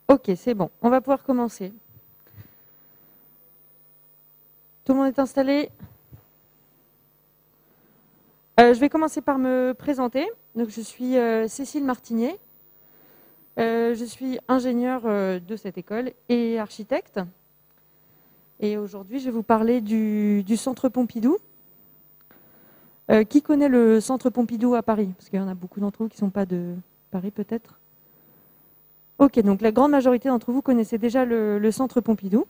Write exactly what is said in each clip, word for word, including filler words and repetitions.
Ok, c'est bon, on va pouvoir commencer. Tout le monde est installé? euh, Je vais commencer par me présenter. Donc, je suis euh, Cécile Martinier. Euh, je suis ingénieure euh, de cette école et architecte. Et aujourd'hui, je vais vous parler du, du Centre Pompidou. Euh, qui connaît le Centre Pompidou à Paris? Parce qu'il y en a beaucoup d'entre vous qui ne sont pas de Paris, peut-être. Ok, donc la grande majorité d'entre vous connaissez déjà le, le Centre Pompidou.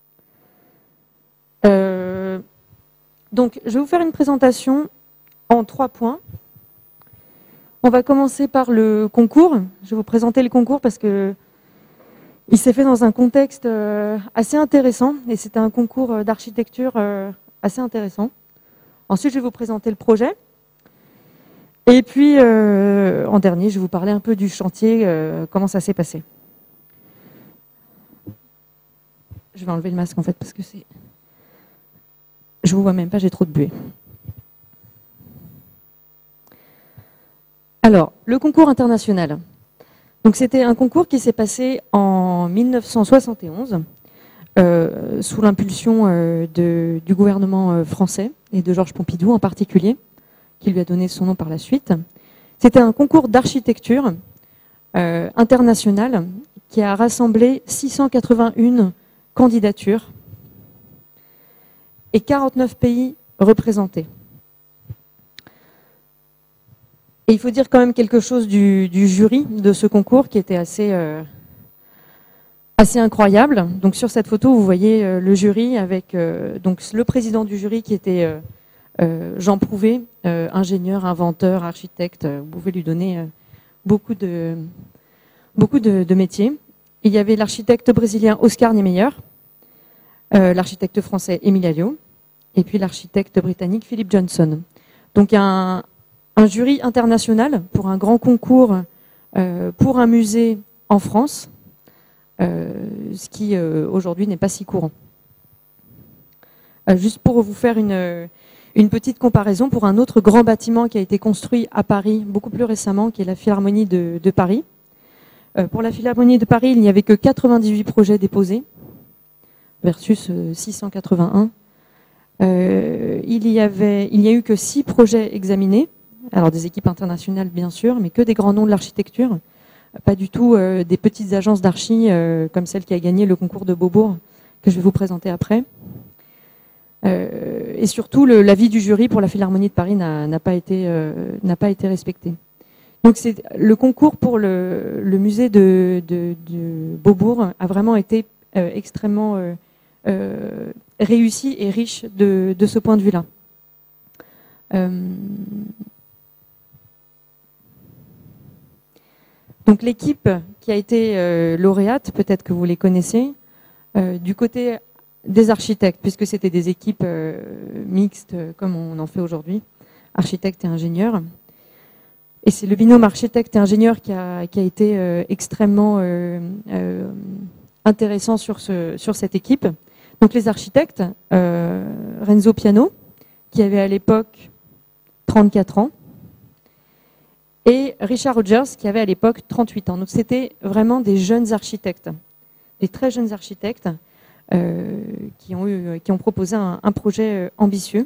Euh, donc, je vais vous faire une présentation en trois points. On va commencer par le concours. Je vais vous présenter le concours parce que il s'est fait dans un contexte euh, assez intéressant et c'était un concours d'architecture euh, assez intéressant. Ensuite, je vais vous présenter le projet. Et puis, euh, en dernier, je vais vous parler un peu du chantier, euh, comment ça s'est passé. Je vais enlever le masque en fait parce que c'est... Je vous vois même pas, j'ai trop de buée. Alors, le concours international. Donc, c'était un concours qui s'est passé en mille neuf cent soixante et onze euh, sous l'impulsion euh, de, du gouvernement euh, français et de Georges Pompidou en particulier, qui lui a donné son nom par la suite. C'était un concours d'architecture euh, international qui a rassemblé six cent quatre-vingt-une candidatures et quarante-neuf pays représentés. Et il faut dire quand même quelque chose du, du jury de ce concours qui était assez, euh, assez incroyable. Donc sur cette photo, vous voyez euh, le jury avec euh, donc le président du jury qui était euh, euh, Jean Prouvé, euh, ingénieur, inventeur, architecte. Vous pouvez lui donner euh, beaucoup de, beaucoup de, de métiers. Et il y avait l'architecte brésilien Oscar Niemeyer, euh, l'architecte français Émile Alliot, et puis l'architecte britannique Philip Johnson. Donc un Un jury international pour un grand concours euh, pour un musée en France, euh, ce qui euh, aujourd'hui n'est pas si courant. Euh, juste pour vous faire une, une petite comparaison, pour un autre grand bâtiment qui a été construit à Paris beaucoup plus récemment, qui est la Philharmonie de, de Paris. Euh, pour la Philharmonie de Paris, il n'y avait que quatre-vingt-dix-huit projets déposés versus euh, six cent quatre-vingt-un. Euh, il y avait, il n'y a eu que six projets examinés. Alors des équipes internationales bien sûr, mais que des grands noms de l'architecture, pas du tout euh, des petites agences d'archi euh, comme celle qui a gagné le concours de Beaubourg, que je vais vous présenter après. Euh, et surtout, l'avis du jury pour la Philharmonie de Paris n'a pas été, euh, n'a pas été respecté. Donc c'est le concours pour le, le musée de, de, de Beaubourg a vraiment été euh, extrêmement euh, euh, réussi et riche de, de ce point de vue-là. Euh, Donc l'équipe qui a été euh, lauréate, peut-être que vous les connaissez, euh, du côté des architectes, puisque c'était des équipes euh, mixtes euh, comme on en fait aujourd'hui, architectes et ingénieurs. Et c'est le binôme architecte et ingénieur qui a, qui a été euh, extrêmement euh, euh, intéressant sur, ce, sur cette équipe. Donc les architectes, euh, Renzo Piano, qui avait à l'époque trente-quatre ans, et Richard Rogers, qui avait à l'époque trente-huit ans. Donc c'était vraiment des jeunes architectes, des très jeunes architectes euh, qui, ont eu, qui ont proposé un, un projet ambitieux.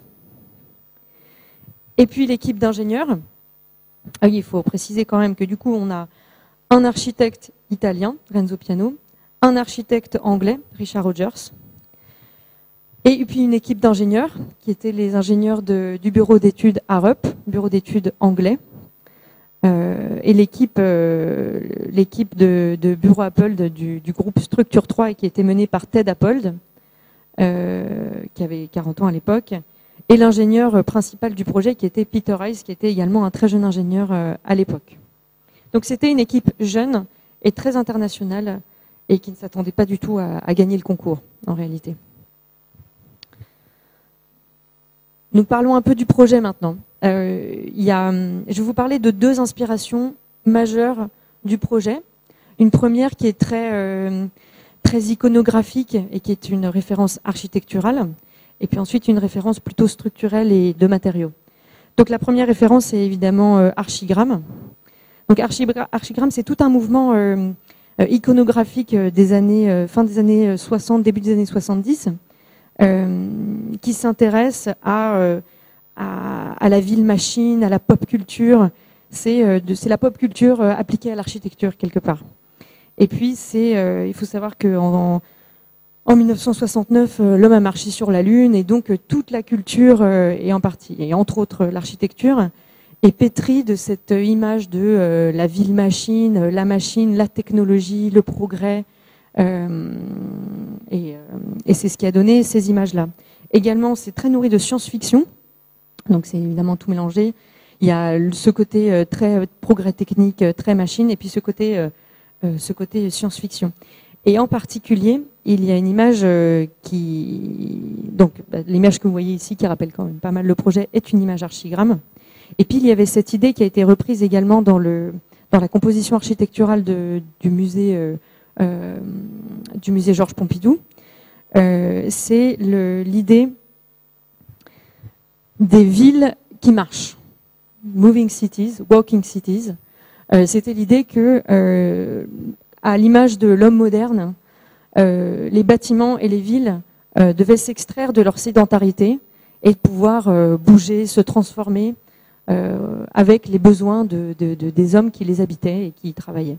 Et puis l'équipe d'ingénieurs. Ah oui, il faut préciser quand même que du coup, on a un architecte italien, Renzo Piano, un architecte anglais, Richard Rogers, et puis une équipe d'ingénieurs, qui étaient les ingénieurs de, du bureau d'études A R U P, bureau d'études anglais, Euh, et l'équipe euh, l'équipe de, de bureau Appold du, du groupe Structure trois et qui était menée par Ted Appold, euh, qui avait quarante ans à l'époque, et l'ingénieur principal du projet qui était Peter Rice, qui était également un très jeune ingénieur euh, à l'époque. Donc c'était une équipe jeune et très internationale et qui ne s'attendait pas du tout à, à gagner le concours en réalité. Nous parlons un peu du projet maintenant. Euh, il y a, je vais vous parler de deux inspirations majeures du projet. Une première qui est très, euh, très iconographique et qui est une référence architecturale, et puis ensuite une référence plutôt structurelle et de matériaux. Donc la première référence est évidemment euh, Archigramme. Donc Archigramme, c'est tout un mouvement euh, euh, iconographique des années, euh, fin des années soixante, début des années soixante-dix, euh, qui s'intéresse à, euh, à, à la ville-machine, à la pop culture. C'est euh, la pop culture euh, appliquée à l'architecture, quelque part. Et puis, c'est, euh, il faut savoir qu'en en mille neuf cent soixante-neuf, euh, l'homme a marché sur la Lune, et donc euh, toute la culture, euh, et en partie, et entre autres l'architecture, est pétrie de cette image de euh, la ville-machine, euh, la machine, la technologie, le progrès. Euh, et, euh, et c'est ce qui a donné ces images-là. Également, c'est très nourri de science-fiction, donc c'est évidemment tout mélangé. Il y a ce côté euh, très progrès technique, euh, très machine, et puis ce côté, euh, euh, ce côté science-fiction. Et en particulier, il y a une image euh, qui, donc bah, l'image que vous voyez ici, qui rappelle quand même pas mal le projet, est une image archigramme. Et puis il y avait cette idée qui a été reprise également dans, le, dans la composition architecturale de, du musée, euh, euh, du musée Georges Pompidou. Euh, C'est l'idée des villes qui marchent, moving cities, walking cities. Euh, C'était l'idée que, euh, à l'image de l'homme moderne, euh, les bâtiments et les villes euh, devaient s'extraire de leur sédentarité et de pouvoir euh, bouger, se transformer, Euh, avec les besoins de, de, de, des hommes qui les habitaient et qui y travaillaient.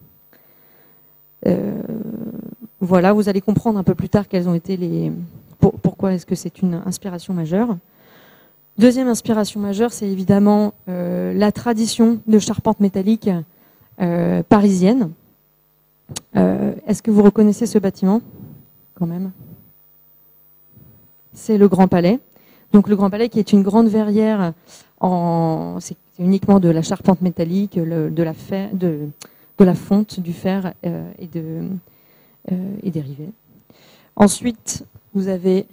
Euh, voilà, vous allez comprendre un peu plus tard quelles ont été les... Pour, pourquoi est-ce que c'est une inspiration majeure. Deuxième inspiration majeure, c'est évidemment euh, la tradition de charpente métallique euh, parisienne. Euh, est-ce que vous reconnaissez ce bâtiment, quand même? C'est le Grand Palais. Donc le Grand Palais qui est une grande verrière, c'est uniquement de la charpente métallique, le, de, la fer, de, de la fonte, du fer euh, et, de, euh, et dérivés. Ensuite, vous avez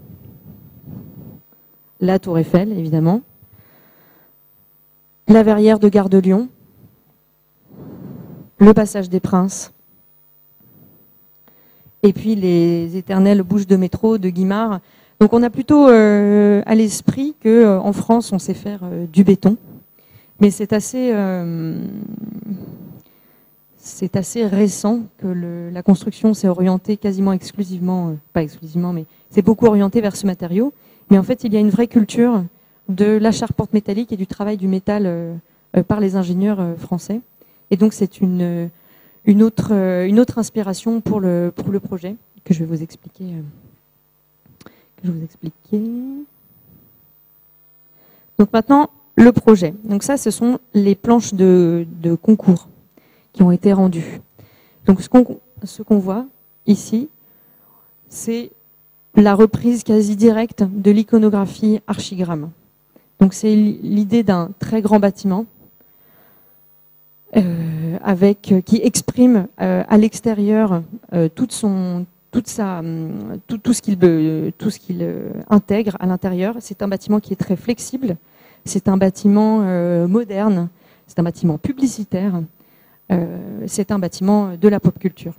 la Tour Eiffel, évidemment, la verrière de Gare de Lyon, le passage des Princes, et puis les éternelles bouches de métro de Guimard. Donc on a plutôt euh, à l'esprit qu'en euh, France, on sait faire euh, du béton, mais c'est assez, euh, c'est assez récent que le, la construction s'est orientée quasiment exclusivement, euh, pas exclusivement, mais c'est beaucoup orienté vers ce matériau. Mais en fait, il y a une vraie culture de la charpente métallique et du travail du métal euh, euh, par les ingénieurs euh, français. Et donc c'est une, une, autre, euh, une autre inspiration pour le, pour le projet que je vais vous expliquer. Euh. Je vais vous expliquer. Donc maintenant, le projet. Donc ça, ce sont les planches de, de concours qui ont été rendues. Donc ce qu'on ce qu'on voit ici, c'est la reprise quasi directe de l'iconographie archigramme. Donc c'est l'idée d'un très grand bâtiment euh, avec, qui exprime euh, à l'extérieur euh, toute son Toute sa, tout, tout ce qu'il tout ce qu'il intègre à l'intérieur. C'est un bâtiment qui est très flexible, c'est un bâtiment euh, moderne, c'est un bâtiment publicitaire, euh, c'est un bâtiment de la pop culture.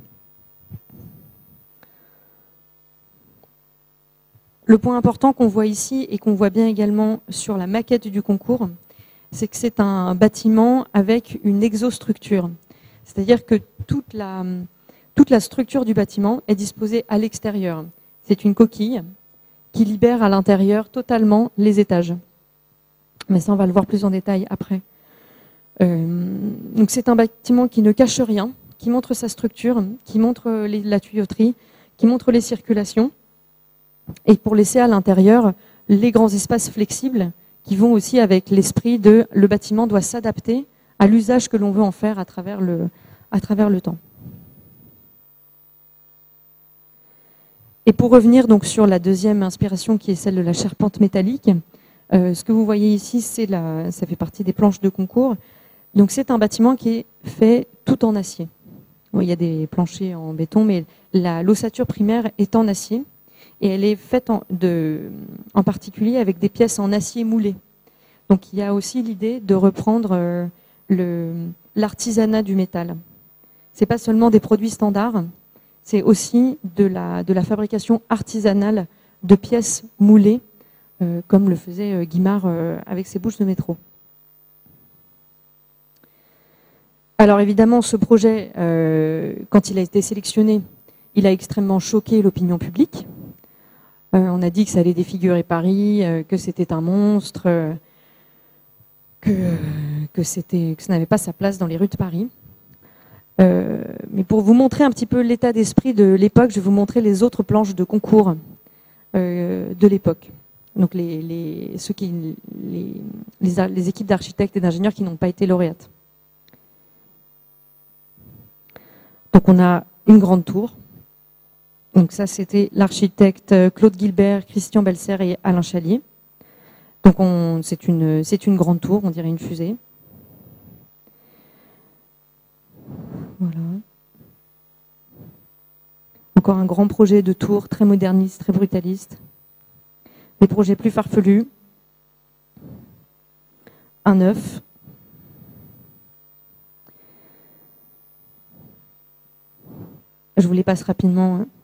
Le point important qu'on voit ici et qu'on voit bien également sur la maquette du concours, c'est que c'est un bâtiment avec une exostructure. C'est-à-dire que toute la... Toute la structure du bâtiment est disposée à l'extérieur. C'est une coquille qui libère à l'intérieur totalement les étages. Mais ça, on va le voir plus en détail après. Euh, donc c'est un bâtiment qui ne cache rien, qui montre sa structure, qui montre les, la tuyauterie, qui montre les circulations, et pour laisser à l'intérieur les grands espaces flexibles qui vont aussi avec l'esprit de le bâtiment doit s'adapter à l'usage que l'on veut en faire à travers le, à travers le temps. Et pour revenir donc sur la deuxième inspiration qui est celle de la charpente métallique, euh, ce que vous voyez ici, c'est la, ça fait partie des planches de concours. Donc c'est un bâtiment qui est fait tout en acier. Bon, il y a des planchers en béton, mais l'ossature primaire est en acier et elle est faite en, de, en particulier avec des pièces en acier moulé. Donc il y a aussi l'idée de reprendre euh, l'artisanat du métal. C'est pas seulement des produits standards. C'est aussi de la, de la fabrication artisanale de pièces moulées, euh, comme le faisait euh, Guimard euh, avec ses bouches de métro. Alors évidemment, ce projet, euh, quand il a été sélectionné, il a extrêmement choqué l'opinion publique. Euh, on a dit que ça allait défigurer Paris, euh, que c'était un monstre, euh, que, que, c'était, que ça n'avait pas sa place dans les rues de Paris. Euh, mais pour vous montrer un petit peu l'état d'esprit de l'époque, je vais vous montrer les autres planches de concours euh, de l'époque. Donc les, les, ceux qui, les, les, les équipes d'architectes et d'ingénieurs qui n'ont pas été lauréates. Donc on a une grande tour. Donc ça, c'était l'architecte Claude Gilbert, Christian Belser et Alain Chalier. Donc c'est une, c'est une grande tour, on dirait une fusée. Voilà. Encore un grand projet de tour, très moderniste, très brutaliste. Des projets plus farfelus. Un œuf. Je vous les passe rapidement. Hein.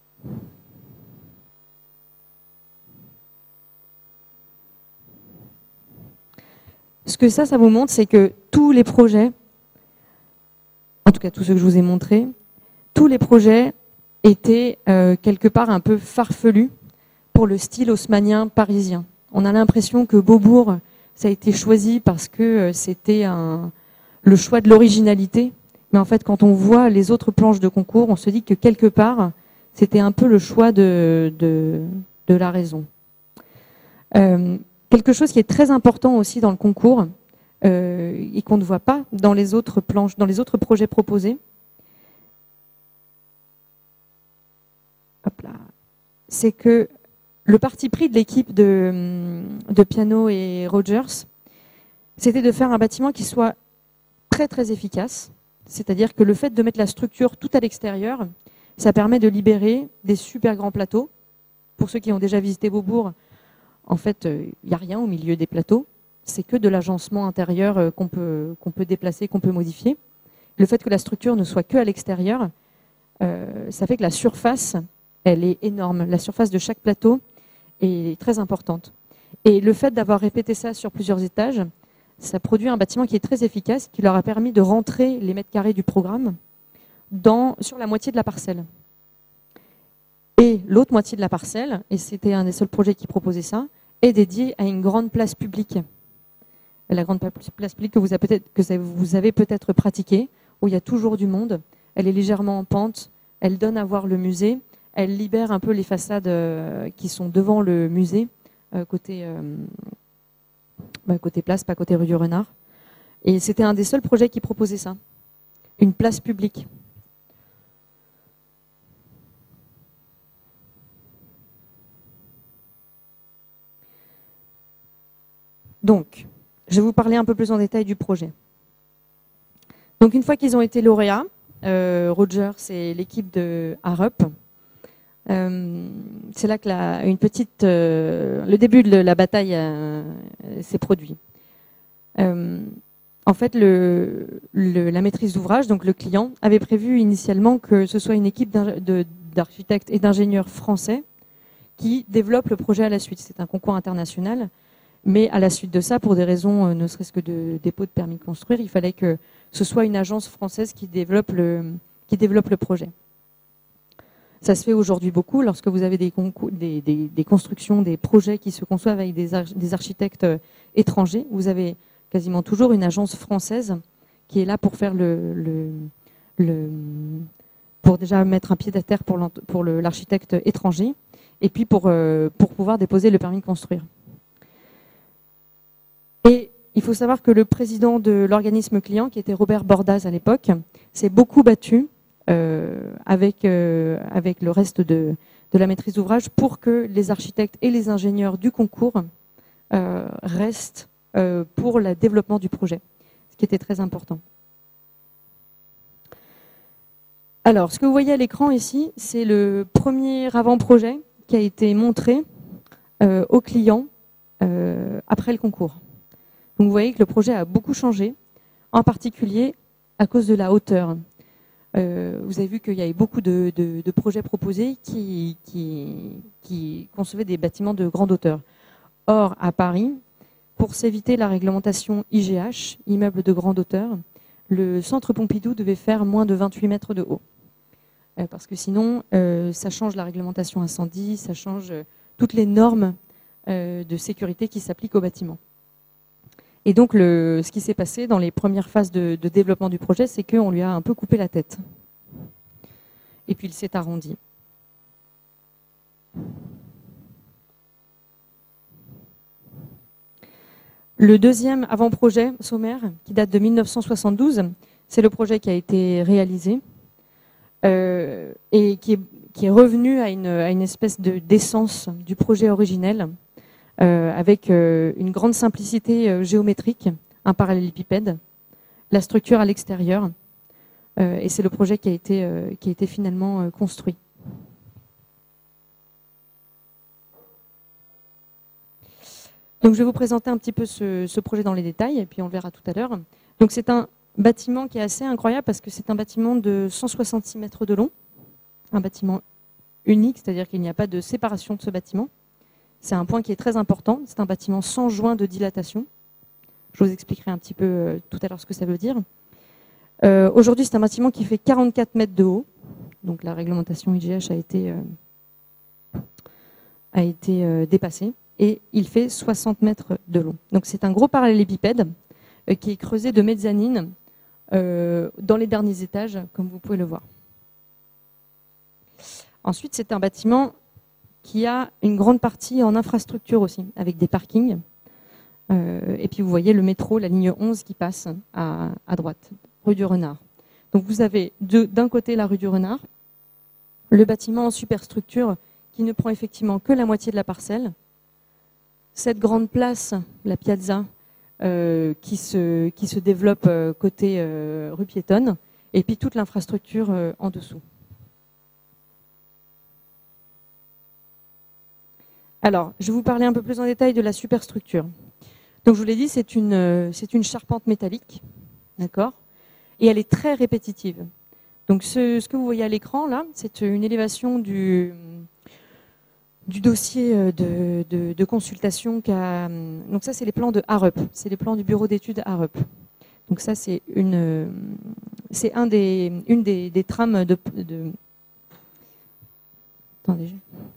Ce que ça, ça vous montre, c'est que tous les projets, en tout cas tous ceux que je vous ai montrés, tous les projets étaient euh, quelque part un peu farfelus pour le style haussmannien parisien. On a l'impression que Beaubourg, ça a été choisi parce que euh, c'était un, le choix de l'originalité. Mais en fait, quand on voit les autres planches de concours, on se dit que quelque part, c'était un peu le choix de, de, de la raison. Euh, quelque chose qui est très important aussi dans le concours, euh, et qu'on ne voit pas dans les autres planches, dans les autres projets proposés, hop là, c'est que le parti pris de l'équipe de, de Piano et Rogers, c'était de faire un bâtiment qui soit très très efficace. C'est-à-dire que le fait de mettre la structure tout à l'extérieur, ça permet de libérer des super grands plateaux. Pour ceux qui ont déjà visité Beaubourg, en fait, il euh, n'y a rien au milieu des plateaux. C'est que de l'agencement intérieur euh, qu'on peut, qu'on peut déplacer, qu'on peut modifier. Le fait que la structure ne soit que à l'extérieur, euh, ça fait que la surface, elle est énorme. La surface de chaque plateau est très importante. Et le fait d'avoir répété ça sur plusieurs étages, ça produit un bâtiment qui est très efficace, qui leur a permis de rentrer les mètres carrés du programme dans, sur la moitié de la parcelle. Et l'autre moitié de la parcelle, et c'était un des seuls projets qui proposait ça, est dédiée à une grande place publique. La grande place publique que vous avez peut-être, que vous avez peut-être pratiquée, où il y a toujours du monde. Elle est légèrement en pente, elle donne à voir le musée, elle libère un peu les façades qui sont devant le musée, côté... Bah, côté place, pas côté rue du Renard. Et c'était un des seuls projets qui proposait ça, une place publique. Donc, je vais vous parler un peu plus en détail du projet. Donc, une fois qu'ils ont été lauréats, euh, Rogers et l'équipe de Arup, Euh, c'est là que la, une petite, euh, le début de la bataille euh, s'est produit. Euh, en fait, le, le, la maîtrise d'ouvrage, donc le client, avait prévu initialement que ce soit une équipe d'architectes et d'ingénieurs français qui développe le projet à la suite. C'est un concours international, mais à la suite de ça, pour des raisons ne serait-ce que de dépôt de permis de construire, il fallait que ce soit une agence française qui développe le, qui développe le projet. Ça se fait aujourd'hui beaucoup lorsque vous avez des, des, des, des constructions, des projets qui se conçoivent avec des, arch des architectes étrangers. Vous avez quasiment toujours une agence française qui est là pour faire le, le, le pour déjà mettre un pied à terre pour l'architecte étranger et puis pour, euh, pour pouvoir déposer le permis de construire. Et il faut savoir que le président de l'organisme client, qui était Robert Bordaz à l'époque, s'est beaucoup battu Euh, avec, euh, avec le reste de, de la maîtrise d'ouvrage pour que les architectes et les ingénieurs du concours euh, restent euh, pour le développement du projet, ce qui était très important. Alors, ce que vous voyez à l'écran ici, c'est le premier avant-projet qui a été montré euh, aux clients euh, après le concours. Donc, vous voyez que le projet a beaucoup changé, en particulier à cause de la hauteur. Euh, vous avez vu qu'il y avait beaucoup de, de, de projets proposés qui, qui, qui concevaient des bâtiments de grande hauteur. Or, à Paris, pour s'éviter la réglementation I G H, immeuble de grande hauteur, le centre Pompidou devait faire moins de vingt-huit mètres de haut. Euh, parce que sinon, euh, ça change la réglementation incendie, ça change euh, toutes les normes euh, de sécurité qui s'appliquent au bâtiment. Et donc, le, ce qui s'est passé dans les premières phases de, de développement du projet, c'est qu'on lui a un peu coupé la tête. Et puis, il s'est arrondi. Le deuxième avant-projet sommaire, qui date de mille neuf cent soixante-douze, c'est le projet qui a été réalisé euh, et qui est, qui est revenu à une, à une espèce de d'essence du projet originel, euh, avec euh, une grande simplicité euh, géométrique, un parallélépipède, la structure à l'extérieur, euh, et c'est le projet qui a été, euh, qui a été finalement euh, construit. Donc je vais vous présenter un petit peu ce, ce projet dans les détails, et puis on le verra tout à l'heure. Donc c'est un bâtiment qui est assez incroyable parce que c'est un bâtiment de cent soixante-six mètres de long, un bâtiment unique, c'est-à-dire qu'il n'y a pas de séparation de ce bâtiment. C'est un point qui est très important, c'est un bâtiment sans joint de dilatation. Je vous expliquerai un petit peu euh, tout à l'heure ce que ça veut dire. Euh, Aujourd'hui, c'est un bâtiment qui fait quarante-quatre mètres de haut, donc la réglementation I G H a été, euh, a été euh, dépassée. Et il fait soixante mètres de long. Donc c'est un gros parallélépipède euh, qui est creusé de mezzanine euh, dans les derniers étages, comme vous pouvez le voir. Ensuite, c'est un bâtiment qui a une grande partie en infrastructure aussi, avec des parkings. Euh, et puis vous voyez le métro, la ligne onze qui passe à, à droite, rue du Renard. Donc vous avez d'un côté la rue du Renard, le bâtiment en superstructure qui ne prend effectivement que la moitié de la parcelle, cette grande place, la piazza, euh, qui, se, qui se développe euh, côté euh, rue piétonne, et puis toute l'infrastructure euh, en dessous. Alors, je vais vous parler un peu plus en détail de la superstructure. Donc, je vous l'ai dit, c'est une, euh, c'est une charpente métallique, d'accord, et elle est très répétitive. Donc, ce, ce que vous voyez à l'écran, là, c'est une élévation du... du dossier de, de, de consultation qu'a... Donc ça, c'est les plans de Arup, c'est les plans du bureau d'études Arup. Donc ça, c'est une, c'est un des, une des, des trames de... de... Attendez.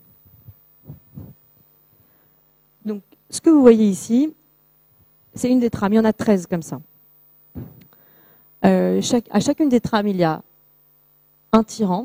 Donc, ce que vous voyez ici, c'est une des trames. Il y en a treize comme ça. Euh, chaque, à chacune des trames, il y a un tirant,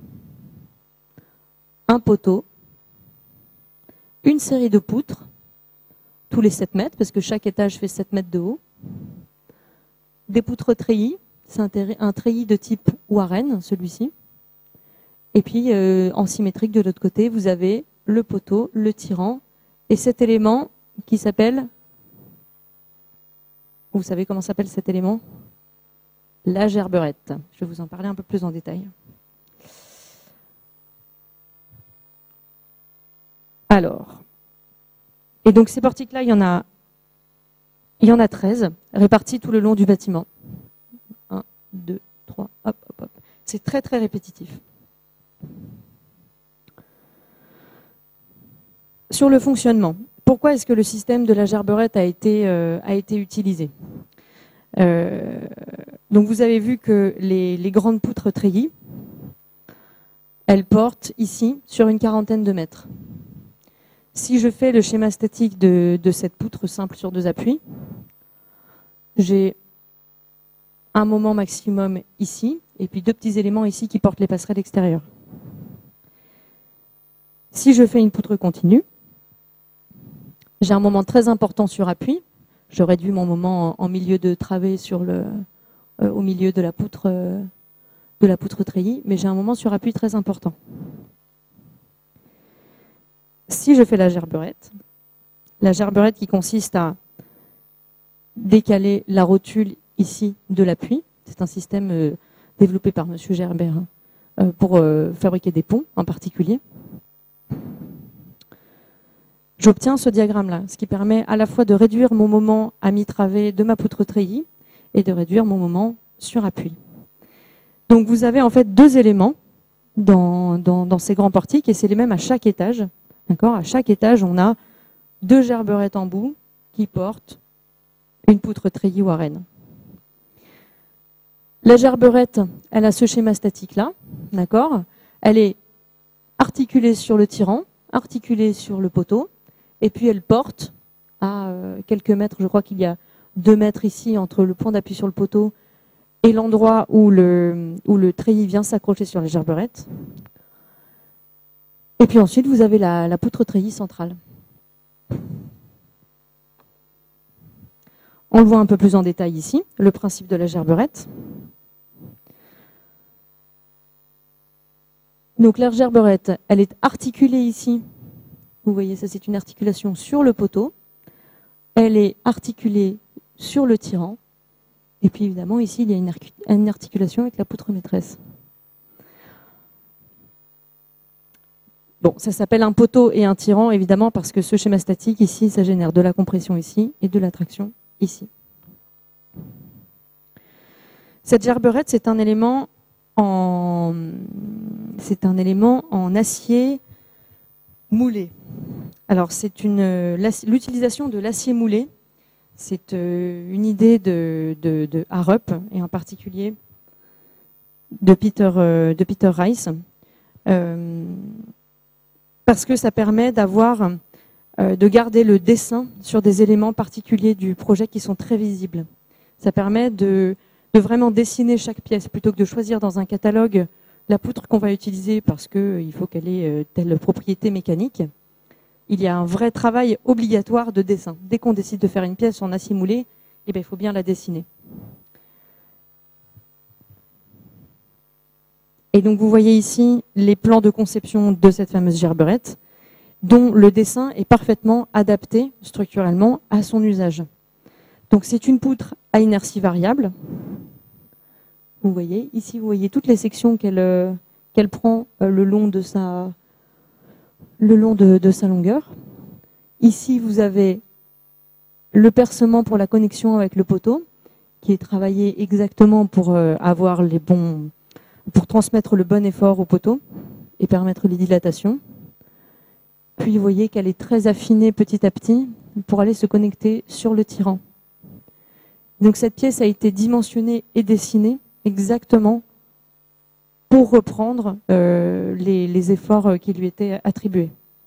un poteau, une série de poutres, tous les sept mètres, parce que chaque étage fait sept mètres de haut. Des poutres treillis, c'est un, un treillis de type Warren, celui-ci. Et puis, euh, en symétrique, de l'autre côté, vous avez le poteau, le tirant, et cet élément qui s'appelle... Vous savez comment s'appelle cet élément? La gerberette. Je vais vous en parler un peu plus en détail. Alors, et donc ces portiques-là, il y en a, il y en a treize, répartis tout le long du bâtiment. un, deux, trois, hop, hop, hop. C'est très, très répétitif. Sur le fonctionnement, pourquoi est-ce que le système de la gerberette a été, euh, a été utilisé? euh, Donc vous avez vu que les, les grandes poutres treillis, elles portent ici sur une quarantaine de mètres. Si je fais le schéma statique de, de cette poutre simple sur deux appuis, j'ai un moment maximum ici, et puis deux petits éléments ici qui portent les passerelles extérieures. Si je fais une poutre continue, j'ai un moment très important sur appui. Je réduis mon moment en, en milieu de travée sur le, euh, au milieu de la poutre, euh, de la poutre treillis, mais j'ai un moment sur appui très important. Si je fais la gerberette, la gerberette qui consiste à décaler la rotule ici de l'appui, c'est un système euh, développé par monsieur Gerbert hein, euh, pour euh, fabriquer des ponts en particulier, j'obtiens ce diagramme-là, ce qui permet à la fois de réduire mon moment à mi-travée de ma poutre treillis et de réduire mon moment sur appui. Donc vous avez en fait deux éléments dans, dans, dans ces grands portiques, et c'est les mêmes à chaque étage. À chaque étage, on a deux gerberettes en bout qui portent une poutre treillis Warren. La gerberette, elle a ce schéma statique-là, d'accord? Elle est articulée sur le tirant, articulée sur le poteau, et puis elle porte à euh, quelques mètres, je crois qu'il y a deux mètres ici entre le point d'appui sur le poteau et l'endroit où le, où le treillis vient s'accrocher sur la gerberette. Et puis ensuite, vous avez la, la poutre treillis centrale. On le voit un peu plus en détail ici, le principe de la gerberette. Donc la gerberette, elle est articulée ici. Vous voyez, ça c'est une articulation sur le poteau. Elle est articulée sur le tirant. Et puis évidemment, ici, il y a une, une articulation avec la poutre maîtresse. Bon, ça s'appelle un poteau et un tirant, évidemment, parce que ce schéma statique, ici, ça génère de la compression ici et de la traction ici. Cette gerberette, c'est un élément en, c'est un élément en acier moulé. Alors, c'est une l'utilisation de l'acier moulé, c'est une idée de, de, de Harrop, et en particulier de Peter, de Peter Rice, euh, parce que ça permet d'avoir, euh, de garder le dessin sur des éléments particuliers du projet qui sont très visibles. Ça permet de, de vraiment dessiner chaque pièce, plutôt que de choisir dans un catalogue la poutre qu'on va utiliser parce qu'il faut qu'elle ait telle propriété mécanique. Il y a un vrai travail obligatoire de dessin. Dès qu'on décide de faire une pièce en acier moulé, eh bien, il faut bien la dessiner. Et donc vous voyez ici les plans de conception de cette fameuse gerberette, dont le dessin est parfaitement adapté structurellement à son usage. Donc c'est une poutre à inertie variable. Vous voyez, ici vous voyez toutes les sections qu'elle euh, qu'elle prend euh, le long de sa, le long de, de sa longueur. Ici vous avez le percement pour la connexion avec le poteau, qui est travaillé exactement pour euh, avoir les bons, pour transmettre le bon effort au poteau et permettre les dilatations. Puis vous voyez qu'elle est très affinée petit à petit pour aller se connecter sur le tirant. Donc cette pièce a été dimensionnée et dessinée exactement pour reprendre euh, les, les efforts qui lui étaient attribués.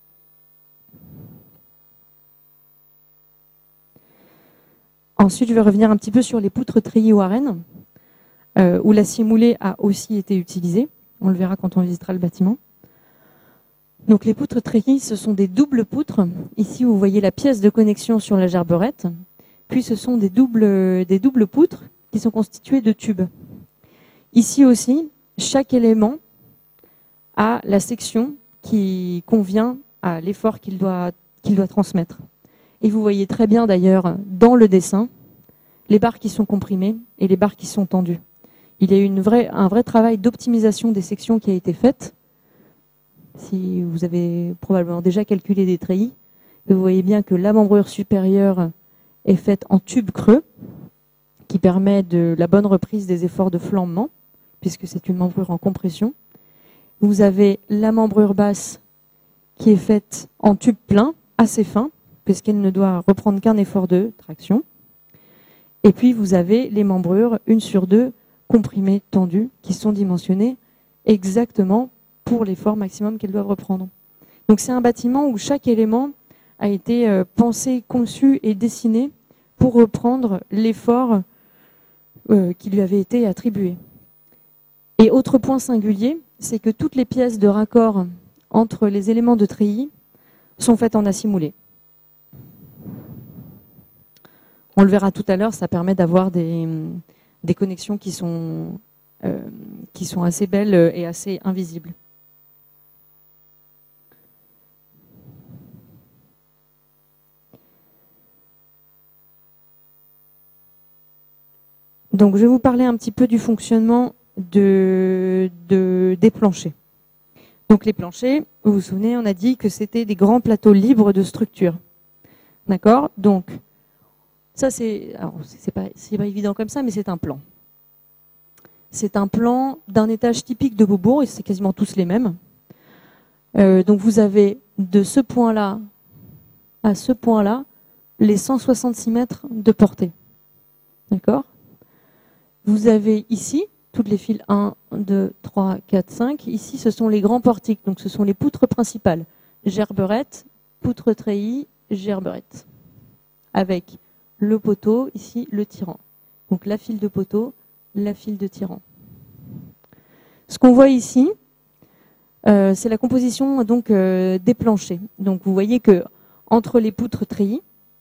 Ensuite, je vais revenir un petit peu sur les poutres treillis Warren, euh, où l'acier moulé a aussi été utilisé. On le verra quand on visitera le bâtiment. Donc les poutres treillis, ce sont des doubles poutres. Ici, vous voyez la pièce de connexion sur la gerberette. Puis ce sont des doubles, des doubles poutres qui sont constituées de tubes. Ici aussi, chaque élément a la section qui convient à l'effort qu'il doit, qu'il doit transmettre. Et vous voyez très bien d'ailleurs dans le dessin les barres qui sont comprimées et les barres qui sont tendues. Il y a eu une vraie, un vrai travail d'optimisation des sections qui a été fait. Si vous avez probablement déjà calculé des treillis, vous voyez bien que la membrure supérieure est faite en tube creux, qui permet de la bonne reprise des efforts de flambement, puisque c'est une membrure en compression. Vous avez la membrure basse qui est faite en tube plein, assez fin, puisqu'elle ne doit reprendre qu'un effort de traction. Et puis vous avez les membrures, une sur deux, comprimées, tendues, qui sont dimensionnées exactement pour l'effort maximum qu'elles doivent reprendre. Donc c'est un bâtiment où chaque élément a été pensé, conçu et dessiné pour reprendre l'effort euh, qui lui avait été attribué. Et autre point singulier, c'est que toutes les pièces de raccord entre les éléments de treillis sont faites en acier moulé. On le verra tout à l'heure, ça permet d'avoir des, des connexions qui sont, euh, qui sont assez belles et assez invisibles. Donc je vais vous parler un petit peu du fonctionnement de, de, des planchers. Donc les planchers, vous vous souvenez, on a dit que c'était des grands plateaux libres de structure. D'accord? Donc ça c'est, alors c'est pas, c'est pas évident comme ça, mais c'est un plan. C'est un plan d'un étage typique de Beaubourg, et c'est quasiment tous les mêmes. Euh, donc vous avez de ce point-là à ce point-là les cent soixante-six mètres de portée. D'accord? Vous avez ici toutes les files un, deux, trois, quatre, cinq. Ici, ce sont les grands portiques, donc ce sont les poutres principales. Gerberette, poutre treillis, gerberette. Avec le poteau, ici, le tirant. Donc la file de poteau, la file de tirant. Ce qu'on voit ici, euh, c'est la composition donc, euh, des planchers. Donc vous voyez que entre les poutres treillis,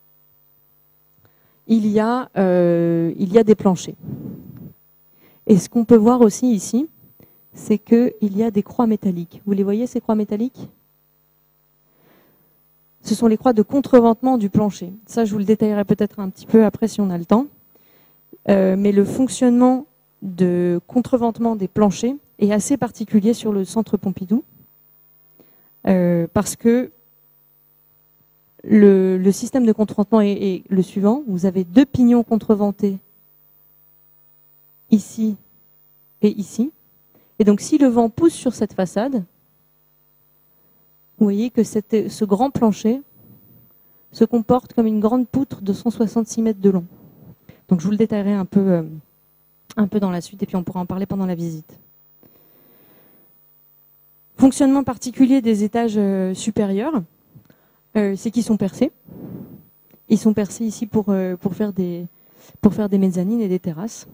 il y a, euh, il y a des planchers. Et ce qu'on peut voir aussi ici, c'est qu'il y a des croix métalliques. Vous les voyez, ces croix métalliques? Ce sont les croix de contreventement du plancher. Ça, je vous le détaillerai peut-être un petit peu après si on a le temps. Euh, mais le fonctionnement de contreventement des planchers est assez particulier sur le centre Pompidou, euh, parce que le, le système de contreventement est, est le suivant. Vous avez deux pignons contreventés ici et ici. Et donc, si le vent pousse sur cette façade, vous voyez que cette, ce grand plancher se comporte comme une grande poutre de cent soixante-six mètres de long. Donc, je vous le détaillerai un peu, euh, un peu dans la suite et puis on pourra en parler pendant la visite. Fonctionnement particulier des étages euh, supérieurs, euh, c'est qu'ils sont percés. Ils sont percés ici pour, euh, pour, faire des, pour faire des mezzanines et des terrasses.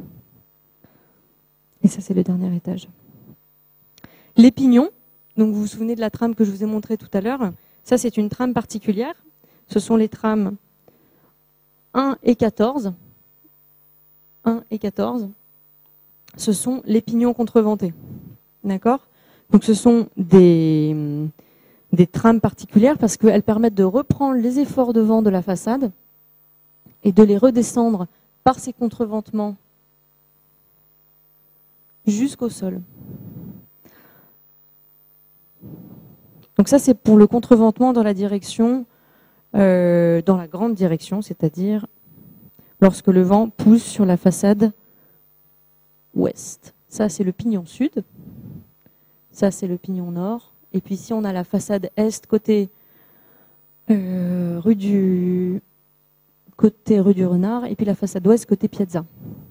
Et ça, c'est le dernier étage. Les pignons, donc vous vous souvenez de la trame que je vous ai montrée tout à l'heure. Ça, c'est une trame particulière. Ce sont les trames un et quatorze. un et quatorze. Ce sont les pignons contreventés. D'accord? Donc ce sont des, des trames particulières parce qu'elles permettent de reprendre les efforts de vent de la façade et de les redescendre par ces contreventements jusqu'au sol. Donc ça, c'est pour le contreventement dans la direction, euh, dans la grande direction, c'est-à-dire lorsque le vent pousse sur la façade ouest. Ça, c'est le pignon sud. Ça, c'est le pignon nord. Et puis ici, on a la façade est côté, euh, rue, du, côté rue du Renard, et puis la façade ouest côté Piazza.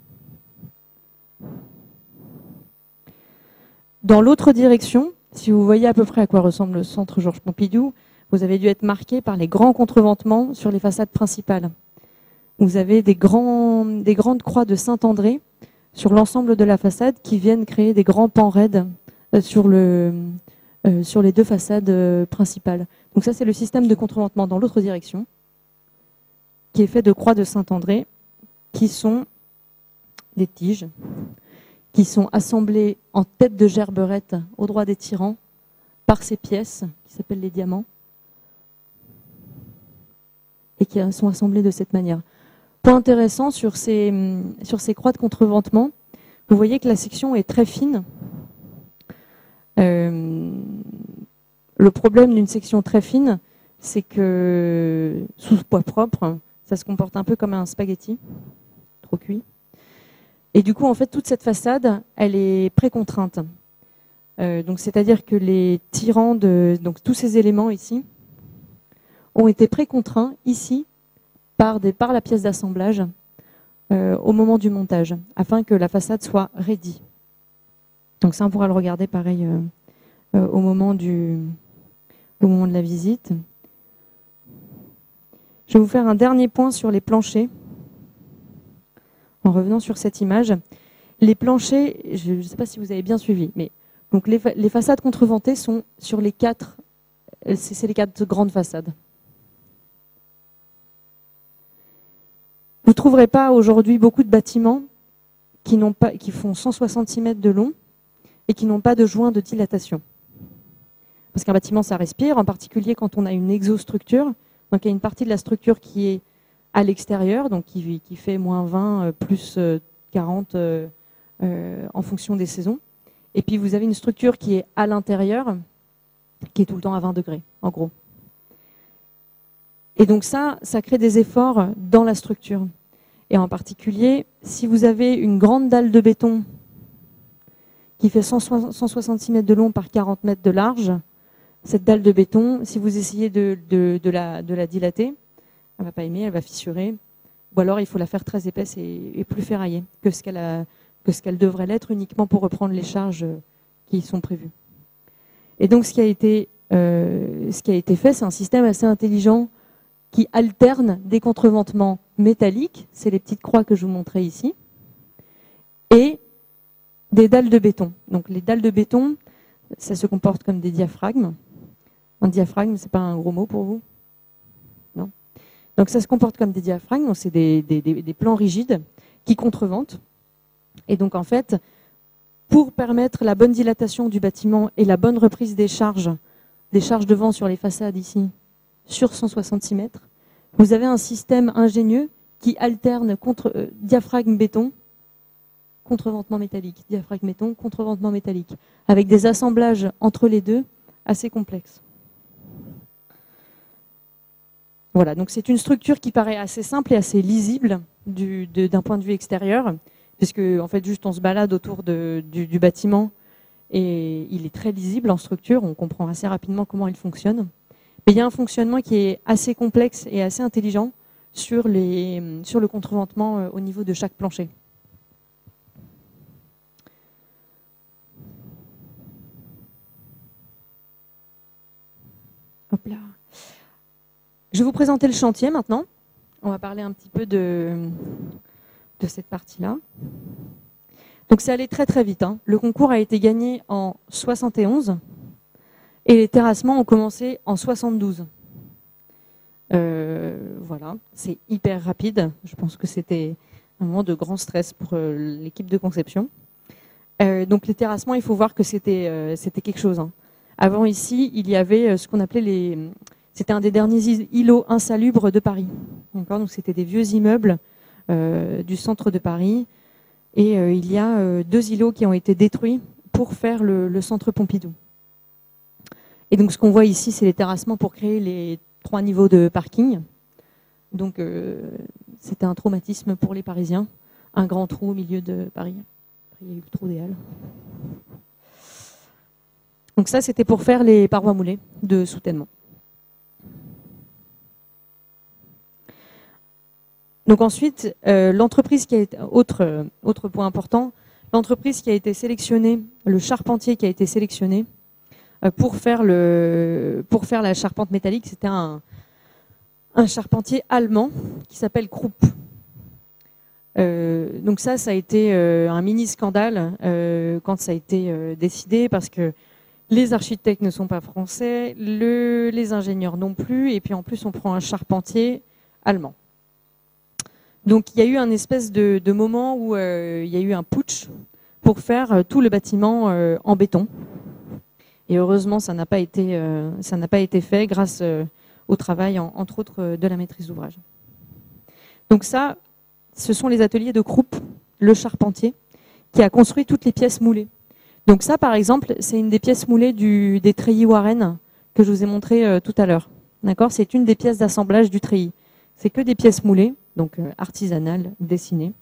Dans l'autre direction, si vous voyez à peu près à quoi ressemble le centre Georges Pompidou, vous avez dû être marqué par les grands contreventements sur les façades principales. Vous avez des, grands, des grandes croix de Saint-André sur l'ensemble de la façade qui viennent créer des grands pans raides sur, le, euh, sur les deux façades euh, principales. Donc ça, c'est le système de contreventement dans l'autre direction, qui est fait de croix de Saint-André, qui sont des tiges, qui sont assemblées en tête de gerberette au droit des tirants par ces pièces qui s'appellent les diamants et qui sont assemblées de cette manière. Point intéressant sur ces, sur ces croix de contreventement, vous voyez que la section est très fine. Euh, le problème d'une section très fine, c'est que sous poids propre, ça se comporte un peu comme un spaghetti, trop cuit. Et du coup, en fait, toute cette façade, elle est précontrainte. Euh, donc, c'est-à-dire que les tirants de donc tous ces éléments ici ont été précontraints ici par, des, par la pièce d'assemblage euh, au moment du montage, afin que la façade soit ready. Donc ça, on pourra le regarder pareil euh, euh, au, moment du, au moment de la visite. Je vais vous faire un dernier point sur les planchers. En revenant sur cette image, les planchers, je ne sais pas si vous avez bien suivi, mais donc les, fa les façades contreventées sont sur les quatre, c'est les quatre grandes façades. Vous ne trouverez pas aujourd'hui beaucoup de bâtiments qui, n'ont pas, qui font cent soixante-six mètres de long et qui n'ont pas de joint de dilatation. Parce qu'un bâtiment, ça respire, en particulier quand on a une exostructure. Donc il y a une partie de la structure qui est à l'extérieur, donc qui, qui fait moins vingt, plus quarante euh, euh, en fonction des saisons. Et puis vous avez une structure qui est à l'intérieur, qui est tout le temps à vingt degrés, en gros. Et donc ça, ça crée des efforts dans la structure. Et en particulier, si vous avez une grande dalle de béton qui fait cent soixante-six mètres de long par quarante mètres de large, cette dalle de béton, si vous essayez de, de, de, la, de la dilater, elle ne va pas aimer, elle va fissurer, ou alors il faut la faire très épaisse et, et plus ferraillée que ce qu'elle a, que ce qu'elle devrait l'être uniquement pour reprendre les charges qui sont prévues. Et donc ce qui a été, euh, ce qui a été fait, c'est un système assez intelligent qui alterne des contreventements métalliques, c'est les petites croix que je vous montrais ici, et des dalles de béton. Donc les dalles de béton, ça se comporte comme des diaphragmes. Un diaphragme, c'est pas un gros mot pour vous? Non. Donc ça se comporte comme des diaphragmes, c'est des, des, des, des plans rigides qui contreventent. Et donc en fait, pour permettre la bonne dilatation du bâtiment et la bonne reprise des charges, des charges de vent sur les façades ici, sur cent soixante-six mètres, vous avez un système ingénieux qui alterne contre, euh, diaphragme béton, contreventement métallique, diaphragme béton, contreventement métallique, avec des assemblages entre les deux assez complexes. Voilà, donc c'est une structure qui paraît assez simple et assez lisible du, de, d'un point de vue extérieur, puisque en fait juste on se balade autour de, du, du bâtiment et il est très lisible en structure, on comprend assez rapidement comment il fonctionne. Mais il y a un fonctionnement qui est assez complexe et assez intelligent sur, les, sur le contreventement au niveau de chaque plancher. Hop là. Je vais vous présenter le chantier maintenant. On va parler un petit peu de, de cette partie-là. Donc c'est allé très très vite, hein. Le concours a été gagné en soixante et onze et les terrassements ont commencé en soixante-douze. Euh, voilà, c'est hyper rapide. Je pense que c'était un moment de grand stress pour euh, l'équipe de conception. Euh, donc les terrassements, il faut voir que c'était euh, c'était quelque chose, hein. Avant ici, il y avait ce qu'on appelait les... C'était un des derniers îlots insalubres de Paris. Donc c'était des vieux immeubles euh, du centre de Paris. Et euh, il y a euh, deux îlots qui ont été détruits pour faire le, le centre Pompidou. Et donc ce qu'on voit ici, c'est les terrassements pour créer les trois niveaux de parking. Donc euh, c'était un traumatisme pour les Parisiens. Un grand trou au milieu de Paris. Après, il y a eu le trou des Halles. Donc ça, c'était pour faire les parois moulées de soutènement. Donc ensuite, euh, l'entreprise qui a été, autre, euh, autre point important, l'entreprise qui a été sélectionnée, le charpentier qui a été sélectionné euh, pour, faire le, pour faire la charpente métallique, c'était un, un charpentier allemand qui s'appelle Krupp. Euh, donc ça, ça a été euh, un mini scandale euh, quand ça a été euh, décidé parce que les architectes ne sont pas français, le, les ingénieurs non plus, et puis en plus on prend un charpentier allemand. Donc il y a eu un espèce de, de moment où euh, il y a eu un putsch pour faire euh, tout le bâtiment euh, en béton. Et heureusement, ça n'a pas été, euh, ça n'a pas été fait grâce euh, au travail, en, entre autres, euh, de la maîtrise d'ouvrage. Donc ça, ce sont les ateliers de Krupp, le charpentier, qui a construit toutes les pièces moulées. Donc ça, par exemple, c'est une des pièces moulées du, des treillis Warren que je vous ai montré euh, tout à l'heure. D'accord ? C'est une des pièces d'assemblage du treillis. C'est que des pièces moulées, donc euh, artisanales, dessinées.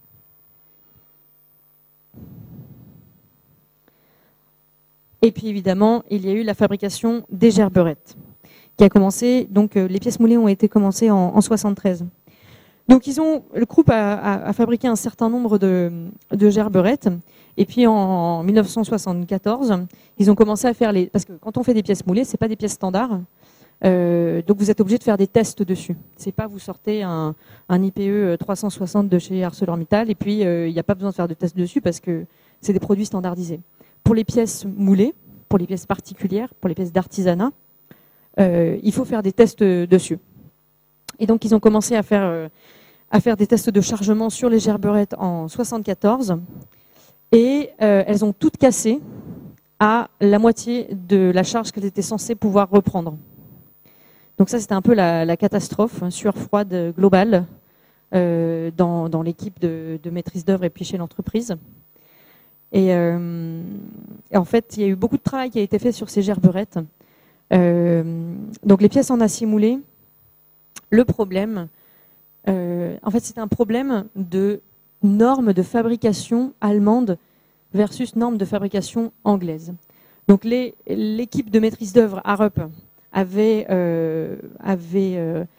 Et puis évidemment, il y a eu la fabrication des gerberettes, qui a commencé. Donc euh, les pièces moulées ont été commencées en, en soixante-treize. Donc ils ont, le Krupp a, a, a fabriqué un certain nombre de, de gerberettes. Et puis en mille neuf cent soixante-quatorze, ils ont commencé à faire les... Parce que quand on fait des pièces moulées, ce n'est pas des pièces standards. Euh, donc vous êtes obligé de faire des tests dessus. C'est pas vous sortez un, un I P E trois cent soixante de chez ArcelorMittal et puis il euh, n'y a pas besoin de faire de tests dessus parce que c'est des produits standardisés. Pour les pièces moulées, pour les pièces particulières, pour les pièces d'artisanat, euh, il faut faire des tests dessus. Et donc ils ont commencé à faire, euh, à faire des tests de chargement sur les gerberettes en soixante-quatorze et euh, elles ont toutes cassé à la moitié de la charge qu'elles étaient censées pouvoir reprendre. Donc ça, c'était un peu la, la catastrophe, hein, sueur froide globale euh, dans, dans l'équipe de, de maîtrise d'œuvre et puis chez l'entreprise. Et, euh, et en fait, il y a eu beaucoup de travail qui a été fait sur ces gerberettes. Euh, donc les pièces en acier moulé, le problème, euh, en fait, c'est un problème de normes de fabrication allemande versus normes de fabrication anglaise. Donc les, l'équipe de maîtrise d'œuvre Arup avait, euh, avait euh,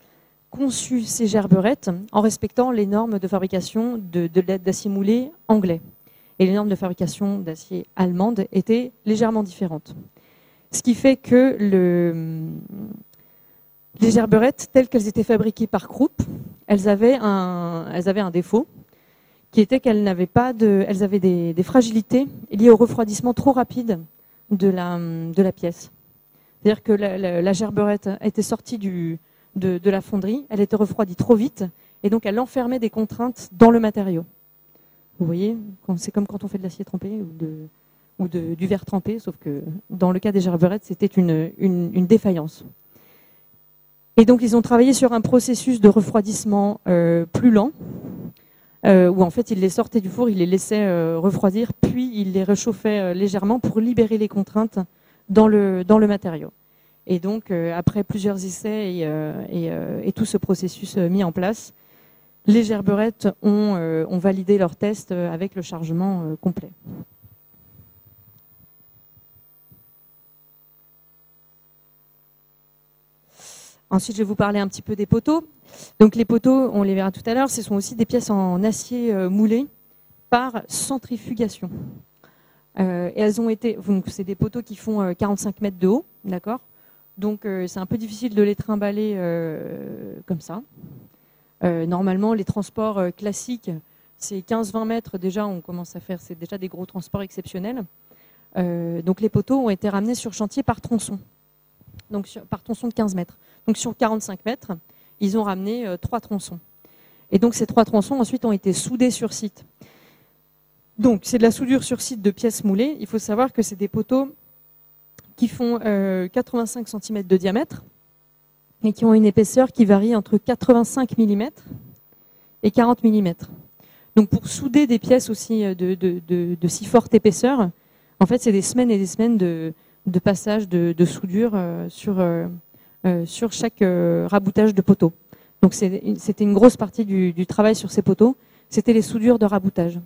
conçu ces gerberettes en respectant les normes de fabrication de, de d'acier moulé anglais. Et les normes de fabrication d'acier allemandes étaient légèrement différentes. Ce qui fait que le, les gerberettes, telles qu'elles étaient fabriquées par Krupp, elles avaient un, elles avaient un défaut, qui était qu'elles n'avaient pas de, elles avaient des, des fragilités liées au refroidissement trop rapide de la, de la pièce. C'est-à-dire que la, la, la gerberette était sortie du, de, de la fonderie, elle était refroidie trop vite, et donc elle enfermait des contraintes dans le matériau. Vous voyez, c'est comme quand on fait de l'acier trempé ou, de, ou de, du verre trempé, sauf que dans le cas des gerberettes, c'était une, une, une défaillance. Et donc ils ont travaillé sur un processus de refroidissement euh, plus lent, euh, où en fait ils les sortaient du four, ils les laissaient euh, refroidir, puis ils les réchauffaient euh, légèrement pour libérer les contraintes dans le, dans le matériau. Et donc euh, après plusieurs essais et, euh, et, euh, et tout ce processus euh, mis en place, les gerberettes ont, euh, ont validé leur test avec le chargement euh, complet. Ensuite, je vais vous parler un petit peu des poteaux. Donc les poteaux, on les verra tout à l'heure, ce sont aussi des pièces en acier euh, moulé par centrifugation. Euh, et elles ont été, c'est des poteaux qui font euh, quarante-cinq mètres de haut, d'accord. Donc euh, c'est un peu difficile de les trimballer euh, comme ça. Euh, normalement, les transports euh, classiques, c'est quinze vingt mètres. Déjà, on commence à faire, c'est déjà des gros transports exceptionnels. Euh, donc les poteaux ont été ramenés sur chantier par tronçon, donc sur, par tronçon de quinze mètres. Donc sur quarante-cinq mètres, ils ont ramené euh, trois tronçons. Et donc ces trois tronçons ensuite ont été soudés sur site. Donc c'est de la soudure sur site de pièces moulées. Il faut savoir que c'est des poteaux qui font euh, quatre-vingt-cinq centimètres de diamètre et qui ont une épaisseur qui varie entre quatre-vingt-cinq millimètres et quarante millimètres. Donc pour souder des pièces aussi de, de, de, de si forte épaisseur, en fait c'est des semaines et des semaines de, de passage de, de soudure euh, sur, euh, euh, sur chaque euh, raboutage de poteau. Donc c'était une grosse partie du, du travail sur ces poteaux, c'était les soudures de raboutage.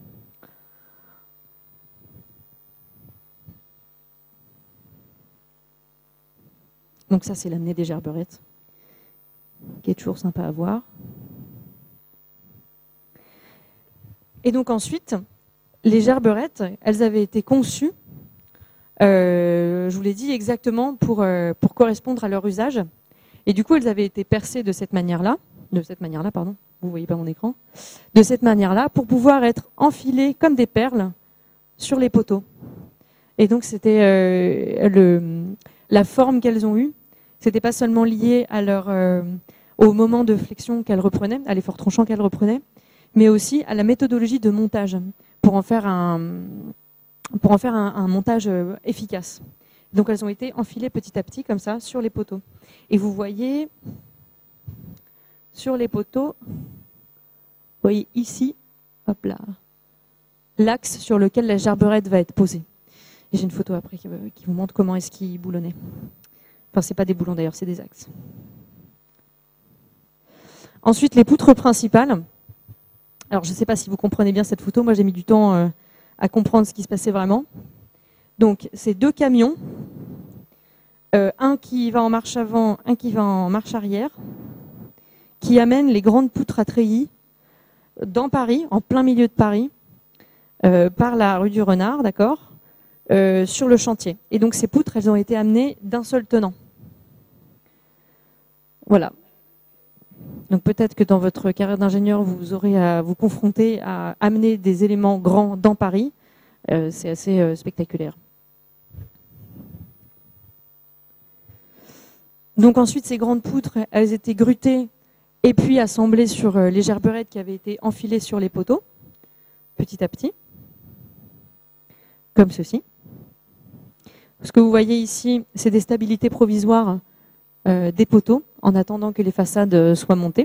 Donc ça, c'est l'amener des gerberettes, qui est toujours sympa à voir. Et donc ensuite, les gerberettes, elles avaient été conçues, euh, je vous l'ai dit, exactement pour, euh, pour correspondre à leur usage. Et du coup, elles avaient été percées de cette manière-là, de cette manière-là, pardon, vous voyez pas mon écran, de cette manière-là, pour pouvoir être enfilées comme des perles sur les poteaux. Et donc c'était euh, le, la forme qu'elles ont eue. C'était pas seulement lié à leur, euh, au moment de flexion qu'elles reprenaient, à l'effort tranchant qu'elles reprenaient, mais aussi à la méthodologie de montage pour en faire un, pour en faire un, un montage efficace. Donc elles ont été enfilées petit à petit comme ça sur les poteaux. Et vous voyez sur les poteaux, vous voyez ici, hop là, l'axe sur lequel la gerberette va être posée. Et j'ai une photo après qui, qui vous montre comment est-ce qu'il boulonnait. Enfin, c'est pas des boulons d'ailleurs, c'est des axes. Ensuite, les poutres principales. Alors, je ne sais pas si vous comprenez bien cette photo. Moi, j'ai mis du temps euh, à comprendre ce qui se passait vraiment. Donc, c'est deux camions. Euh, un qui va en marche avant, un qui va en marche arrière, qui amènent les grandes poutres à treillis dans Paris, en plein milieu de Paris, euh, par la rue du Renard, d'accord ? Euh, sur le chantier. Et donc ces poutres, elles ont été amenées d'un seul tenant. Voilà. Donc peut-être que dans votre carrière d'ingénieur, vous aurez à vous confronter à amener des éléments grands dans Paris. Euh, c'est assez euh, spectaculaire. Donc ensuite, ces grandes poutres, elles étaient grutées et puis assemblées sur euh, les gerberettes qui avaient été enfilées sur les poteaux, petit à petit, comme ceci. Ce que vous voyez ici, c'est des stabilités provisoires euh, des poteaux en attendant que les façades soient montées.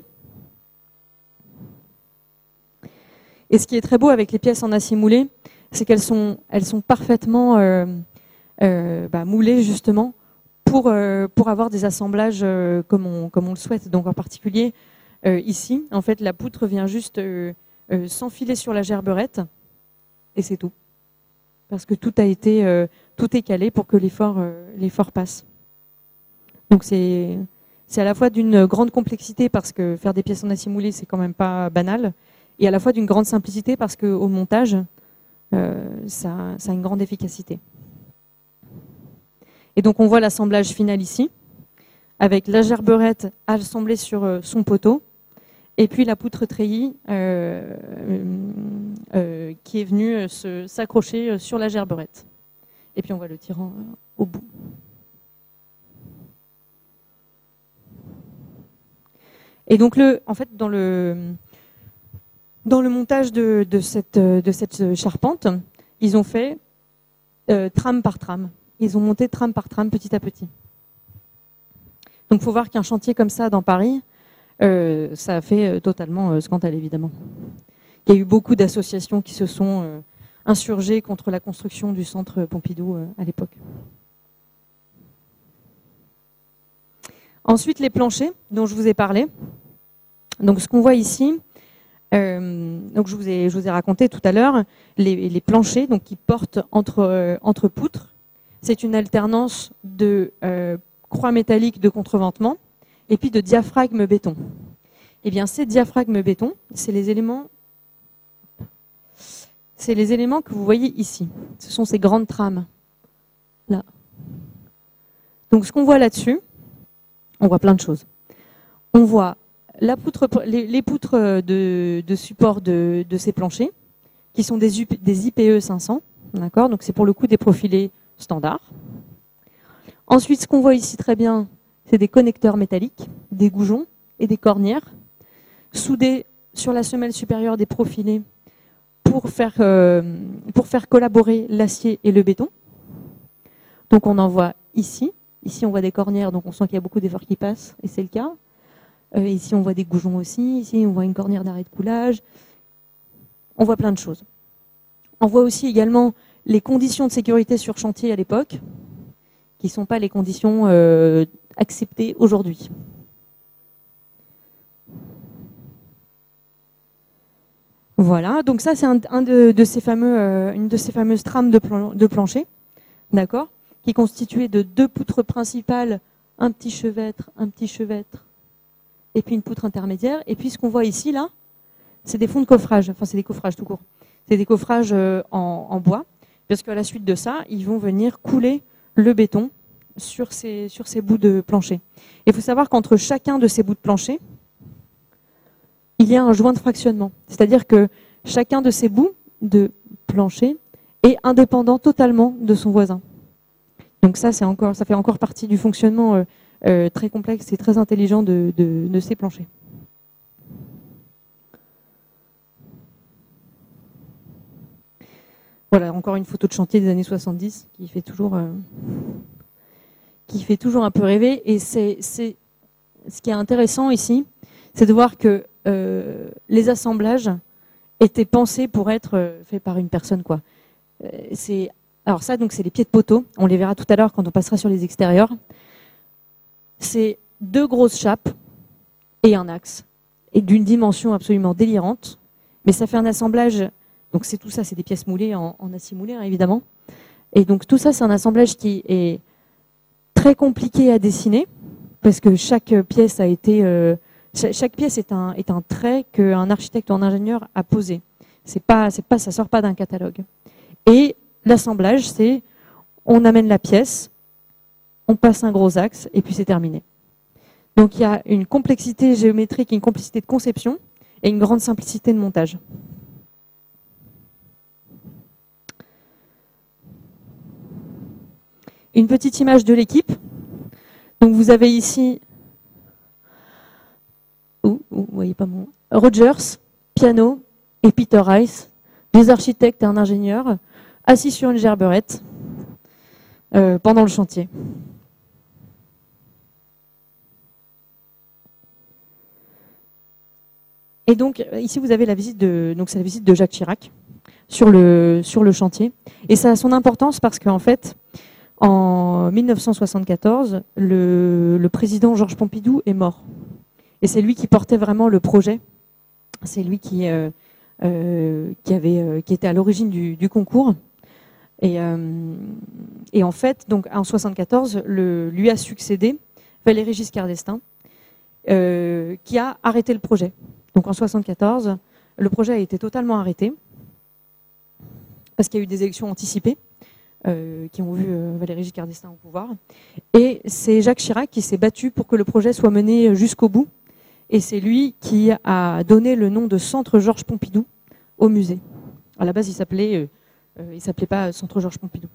Et ce qui est très beau avec les pièces en acier moulé, c'est qu'elles sont, elles sont parfaitement euh, euh, bah, moulées justement pour, euh, pour avoir des assemblages euh, comme, on, comme on le souhaite. Donc en particulier euh, ici, en fait, la poutre vient juste euh, euh, s'enfiler sur la gerberette et c'est tout. Parce que tout a été, euh, tout est calé pour que l'effort, euh, l'effort passe. Donc c'est, c'est à la fois d'une grande complexité parce que faire des pièces en acier moulé, c'est quand même pas banal, et à la fois d'une grande simplicité parce qu'au montage, euh, ça, ça a une grande efficacité. Et donc on voit l'assemblage final ici, avec la gerberette assemblée sur son poteau, et puis la poutre treillis euh, euh, qui est venue s'accrocher sur la gerberette. Et puis on voit le tirant au bout. Et donc, le, en fait, dans le, dans le montage de, de, cette, de cette charpente, ils ont fait euh, trame par trame. Ils ont monté trame par trame, petit à petit. Donc, il faut voir qu'un chantier comme ça dans Paris, euh, ça a fait euh, totalement euh, scandale, évidemment. Il y a eu beaucoup d'associations qui se sont euh, insurgées contre la construction du centre Pompidou euh, à l'époque. Ensuite, les planchers dont je vous ai parlé. Donc, ce qu'on voit ici, euh, donc je vous ai, je vous ai raconté tout à l'heure, les, les planchers donc, qui portent entre, euh, entre poutres. C'est une alternance de euh, croix métalliques de contreventement et puis de diaphragme béton. Eh bien, ces diaphragmes béton, c'est les éléments, c'est les éléments que vous voyez ici. Ce sont ces grandes trames là. Donc, ce qu'on voit là-dessus, on voit plein de choses. On voit la poutre, les, les poutres de, de support de, de ces planchers, qui sont des, U, des I P E cinq cents, d'accord. Donc, c'est pour le coup des profilés standards. Ensuite, ce qu'on voit ici très bien, c'est des connecteurs métalliques, des goujons et des cornières, soudés sur la semelle supérieure des profilés pour faire, euh, pour faire collaborer l'acier et le béton. Donc, on en voit ici. Ici, on voit des cornières, donc on sent qu'il y a beaucoup d'efforts qui passent, et c'est le cas. Euh, ici, on voit des goujons aussi. Ici, on voit une cornière d'arrêt de coulage. On voit plein de choses. On voit aussi également les conditions de sécurité sur chantier à l'époque, qui ne sont pas les conditions euh, acceptées aujourd'hui. Voilà, donc ça, c'est un, un de, de ces fameux, euh, une de ces fameuses trames de, plan, de plancher, d'accord, qui est constituée de deux poutres principales, un petit chevêtre, un petit chevêtre, et puis une poutre intermédiaire. Et puis ce qu'on voit ici, là, c'est des fonds de coffrage, enfin c'est des coffrages tout court. C'est des coffrages euh, en, en bois, parce qu'à la suite de ça, ils vont venir couler le béton sur ces, sur ces bouts de plancher. Il faut savoir qu'entre chacun de ces bouts de plancher, il y a un joint de fractionnement. C'est-à-dire que chacun de ces bouts de plancher est indépendant totalement de son voisin. Donc ça, c'est encore, ça fait encore partie du fonctionnement euh, euh, très complexe et très intelligent de, de, de ces planchers. Voilà, encore une photo de chantier des années soixante-dix qui fait toujours, euh, qui fait toujours un peu rêver. Et c'est, c'est, ce qui est intéressant ici, c'est de voir que euh, les assemblages étaient pensés pour être euh, faits par une personne, quoi. Euh, c'est Alors ça, donc, c'est les pieds de poteau. On les verra tout à l'heure quand on passera sur les extérieurs. C'est deux grosses chapes et un axe, et d'une dimension absolument délirante. Mais ça fait un assemblage. Donc c'est tout ça, c'est des pièces moulées en, en acier moulé, hein, évidemment. Et donc tout ça, c'est un assemblage qui est très compliqué à dessiner, parce que chaque pièce a été, euh, chaque pièce est un, est un trait qu'un architecte ou un ingénieur a posé. C'est pas, c'est pas, ça sort pas d'un catalogue. Et l'assemblage, c'est on amène la pièce, on passe un gros axe et puis c'est terminé. Donc il y a une complexité géométrique, une complexité de conception et une grande simplicité de montage. Une petite image de l'équipe. Donc vous avez ici, oh, oh, vous voyez pas mon Rogers, piano et Peter Rice, deux architectes et un ingénieur, assis sur une gerberette euh, pendant le chantier. Et donc ici vous avez la visite de, donc c'est la visite de Jacques Chirac sur le sur le chantier. Et ça a son importance parce qu'en fait, en mille neuf cent soixante-quatorze, le, le président Georges Pompidou est mort. Et c'est lui qui portait vraiment le projet. C'est lui qui, euh, euh, qui, avait, euh, qui était à l'origine du, du concours. Et, euh, et en fait, donc, en soixante-quatorze, le, lui a succédé Valéry Giscard d'Estaing, euh, qui a arrêté le projet. Donc en soixante-quatorze, le projet a été totalement arrêté parce qu'il y a eu des élections anticipées euh, qui ont vu euh, Valéry Giscard d'Estaing au pouvoir. Et c'est Jacques Chirac qui s'est battu pour que le projet soit mené jusqu'au bout. Et c'est lui qui a donné le nom de Centre Georges Pompidou au musée. À la base, il s'appelait, euh, euh, il s'appelait pas Centre Georges Pompidou.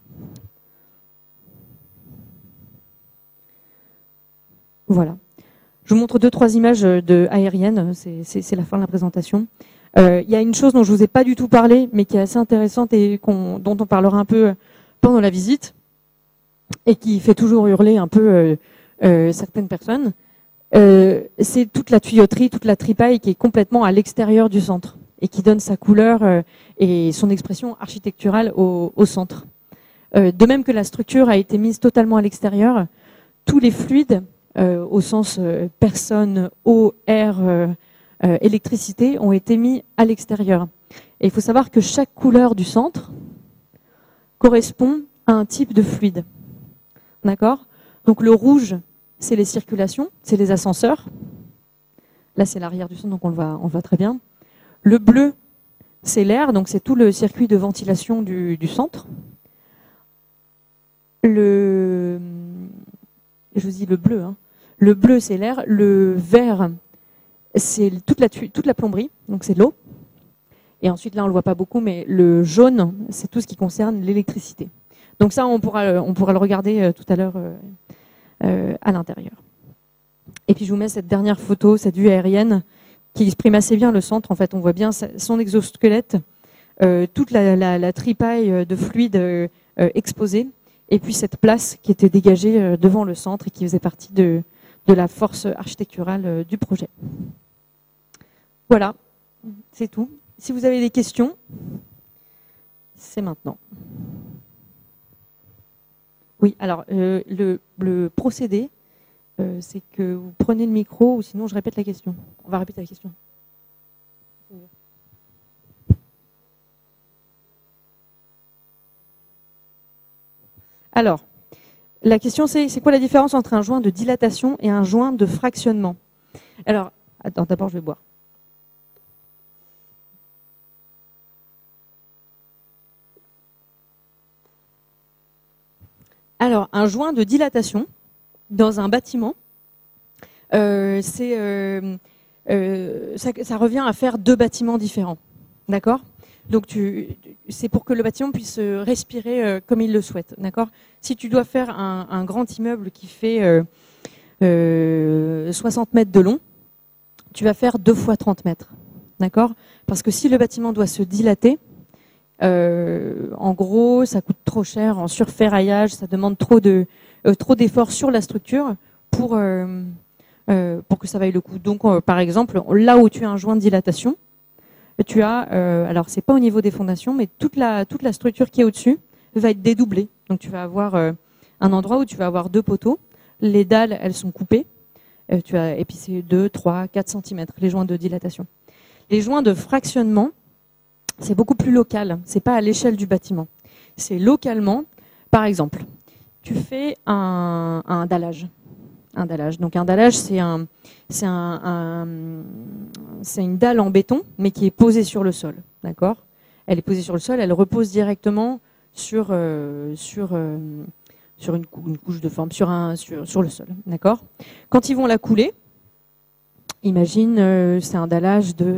Voilà. Je vous montre deux, trois images de aériennes. C'est la fin de la présentation. Euh, il y a une chose dont je vous ai pas du tout parlé, mais qui est assez intéressante et qu'on, dont on parlera un peu pendant la visite, et qui fait toujours hurler un peu euh, euh, certaines personnes. Euh, c'est toute la tuyauterie, toute la tripaille qui est complètement à l'extérieur du centre et qui donne sa couleur euh, et son expression architecturale au, au centre. Euh, de même que la structure a été mise totalement à l'extérieur, tous les fluides, euh, au sens euh, personne, eau, air, euh, euh, électricité, ont été mis à l'extérieur. Et il faut savoir que chaque couleur du centre correspond à un type de fluide. D'accord ? Donc le rouge, c'est les circulations, c'est les ascenseurs. Là, c'est l'arrière du centre, donc on le voit, on le voit très bien. Le bleu, c'est l'air, donc c'est tout le circuit de ventilation du, du centre. Le, je vous dis le bleu, hein. Le bleu, c'est l'air. Le vert, c'est toute la, toute la plomberie, donc c'est l'eau. Et ensuite, là, on ne le voit pas beaucoup, mais le jaune, c'est tout ce qui concerne l'électricité. Donc ça, on pourra, on pourra le regarder euh, tout à l'heure euh, euh, à l'intérieur. Et puis, je vous mets cette dernière photo, cette vue aérienne, qui exprime assez bien le centre. En fait, on voit bien son exosquelette, euh, toute la, la, la tripaille de fluide euh, euh, exposée, et puis cette place qui était dégagée euh, devant le centre et qui faisait partie de, de la force architecturale euh, du projet. Voilà, c'est tout. Si vous avez des questions, c'est maintenant. Oui, alors euh, le, le procédé, euh, c'est que vous prenez le micro, ou sinon je répète la question. On va répéter la question. Alors, la question c'est, c'est quoi la différence entre un joint de dilatation et un joint de fractionnement? Alors, attends, d'abord je vais boire. Alors, un joint de dilatation dans un bâtiment, euh, c'est, euh, euh, ça, ça revient à faire deux bâtiments différents. D'accord ? Donc, tu, c'est pour que le bâtiment puisse respirer euh, comme il le souhaite. D'accord ? Si tu dois faire un, un grand immeuble qui fait euh, euh, soixante mètres de long, tu vas faire deux fois trente mètres. D'accord ? Parce que si le bâtiment doit se dilater, euh, en gros, ça coûte trop cher en surferraillage, ça demande trop de euh, trop d'efforts sur la structure pour euh, euh, pour que ça vaille le coup. Donc, euh, par exemple, là où tu as un joint de dilatation, tu as, euh, alors c'est pas au niveau des fondations, mais toute la toute la structure qui est au-dessus va être dédoublée. Donc, tu vas avoir euh, un endroit où tu vas avoir deux poteaux. Les dalles, elles sont coupées. Euh, tu as, et puis c'est deux, trois, quatre centimètres, les joints de dilatation. Les joints de fractionnement, c'est beaucoup plus local. C'est pas à l'échelle du bâtiment. C'est localement. Par exemple, tu fais un, un dallage. Un dallage. Donc un dallage, c'est un, c'est un, un, c'est une dalle en béton, mais qui est posée sur le sol. D'accord ? Elle est posée sur le sol. Elle repose directement sur euh, sur euh, sur une, cou- une couche de forme, sur un sur sur le sol. D'accord ? Quand ils vont la couler, imagine, euh, c'est un dallage de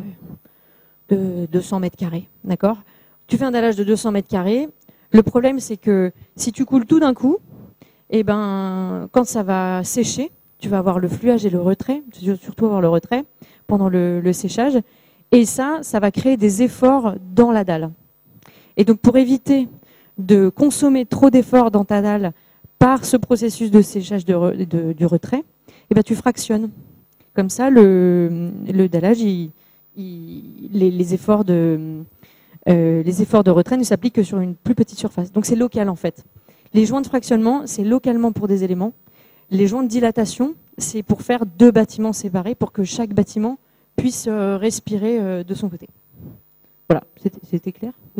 de deux cents mètres carrés. D'accord ? Tu fais un dallage de deux cents mètres carrés. Le problème, c'est que si tu coules tout d'un coup, eh ben, quand ça va sécher, tu vas avoir le fluage et le retrait, surtout avoir le retrait pendant le, le séchage. Et ça, ça va créer des efforts dans la dalle. Et donc, pour éviter de consommer trop d'efforts dans ta dalle par ce processus de séchage de re, de, du retrait, eh ben, tu fractionnes. Comme ça, le, le dallage, il, il, les, les, efforts de, euh, les efforts de retrait ne s'appliquent que sur une plus petite surface. Donc, c'est local, en fait. Les joints de fractionnement, c'est localement pour des éléments. Les joints de dilatation, c'est pour faire deux bâtiments séparés pour que chaque bâtiment puisse euh, respirer euh, de son côté. Voilà, c'était, c'était clair ? Oui ?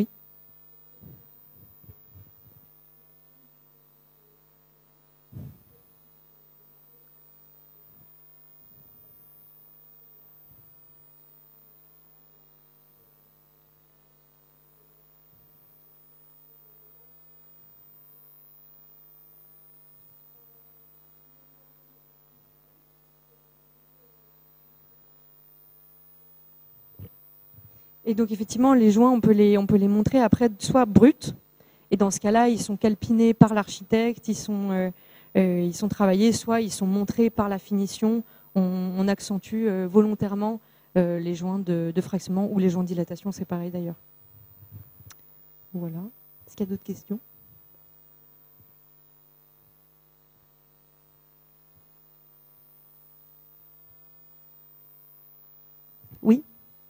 Et donc effectivement, les joints, on peut les, on peut les montrer après soit bruts, et dans ce cas-là, ils sont calpinés par l'architecte, ils sont, euh, euh, ils sont travaillés, soit ils sont montrés par la finition, on, on accentue euh, volontairement euh, les joints de, de fractionnement ou les joints de dilatation, c'est pareil d'ailleurs. Voilà. Est-ce qu'il y a d'autres questions ? Oui ?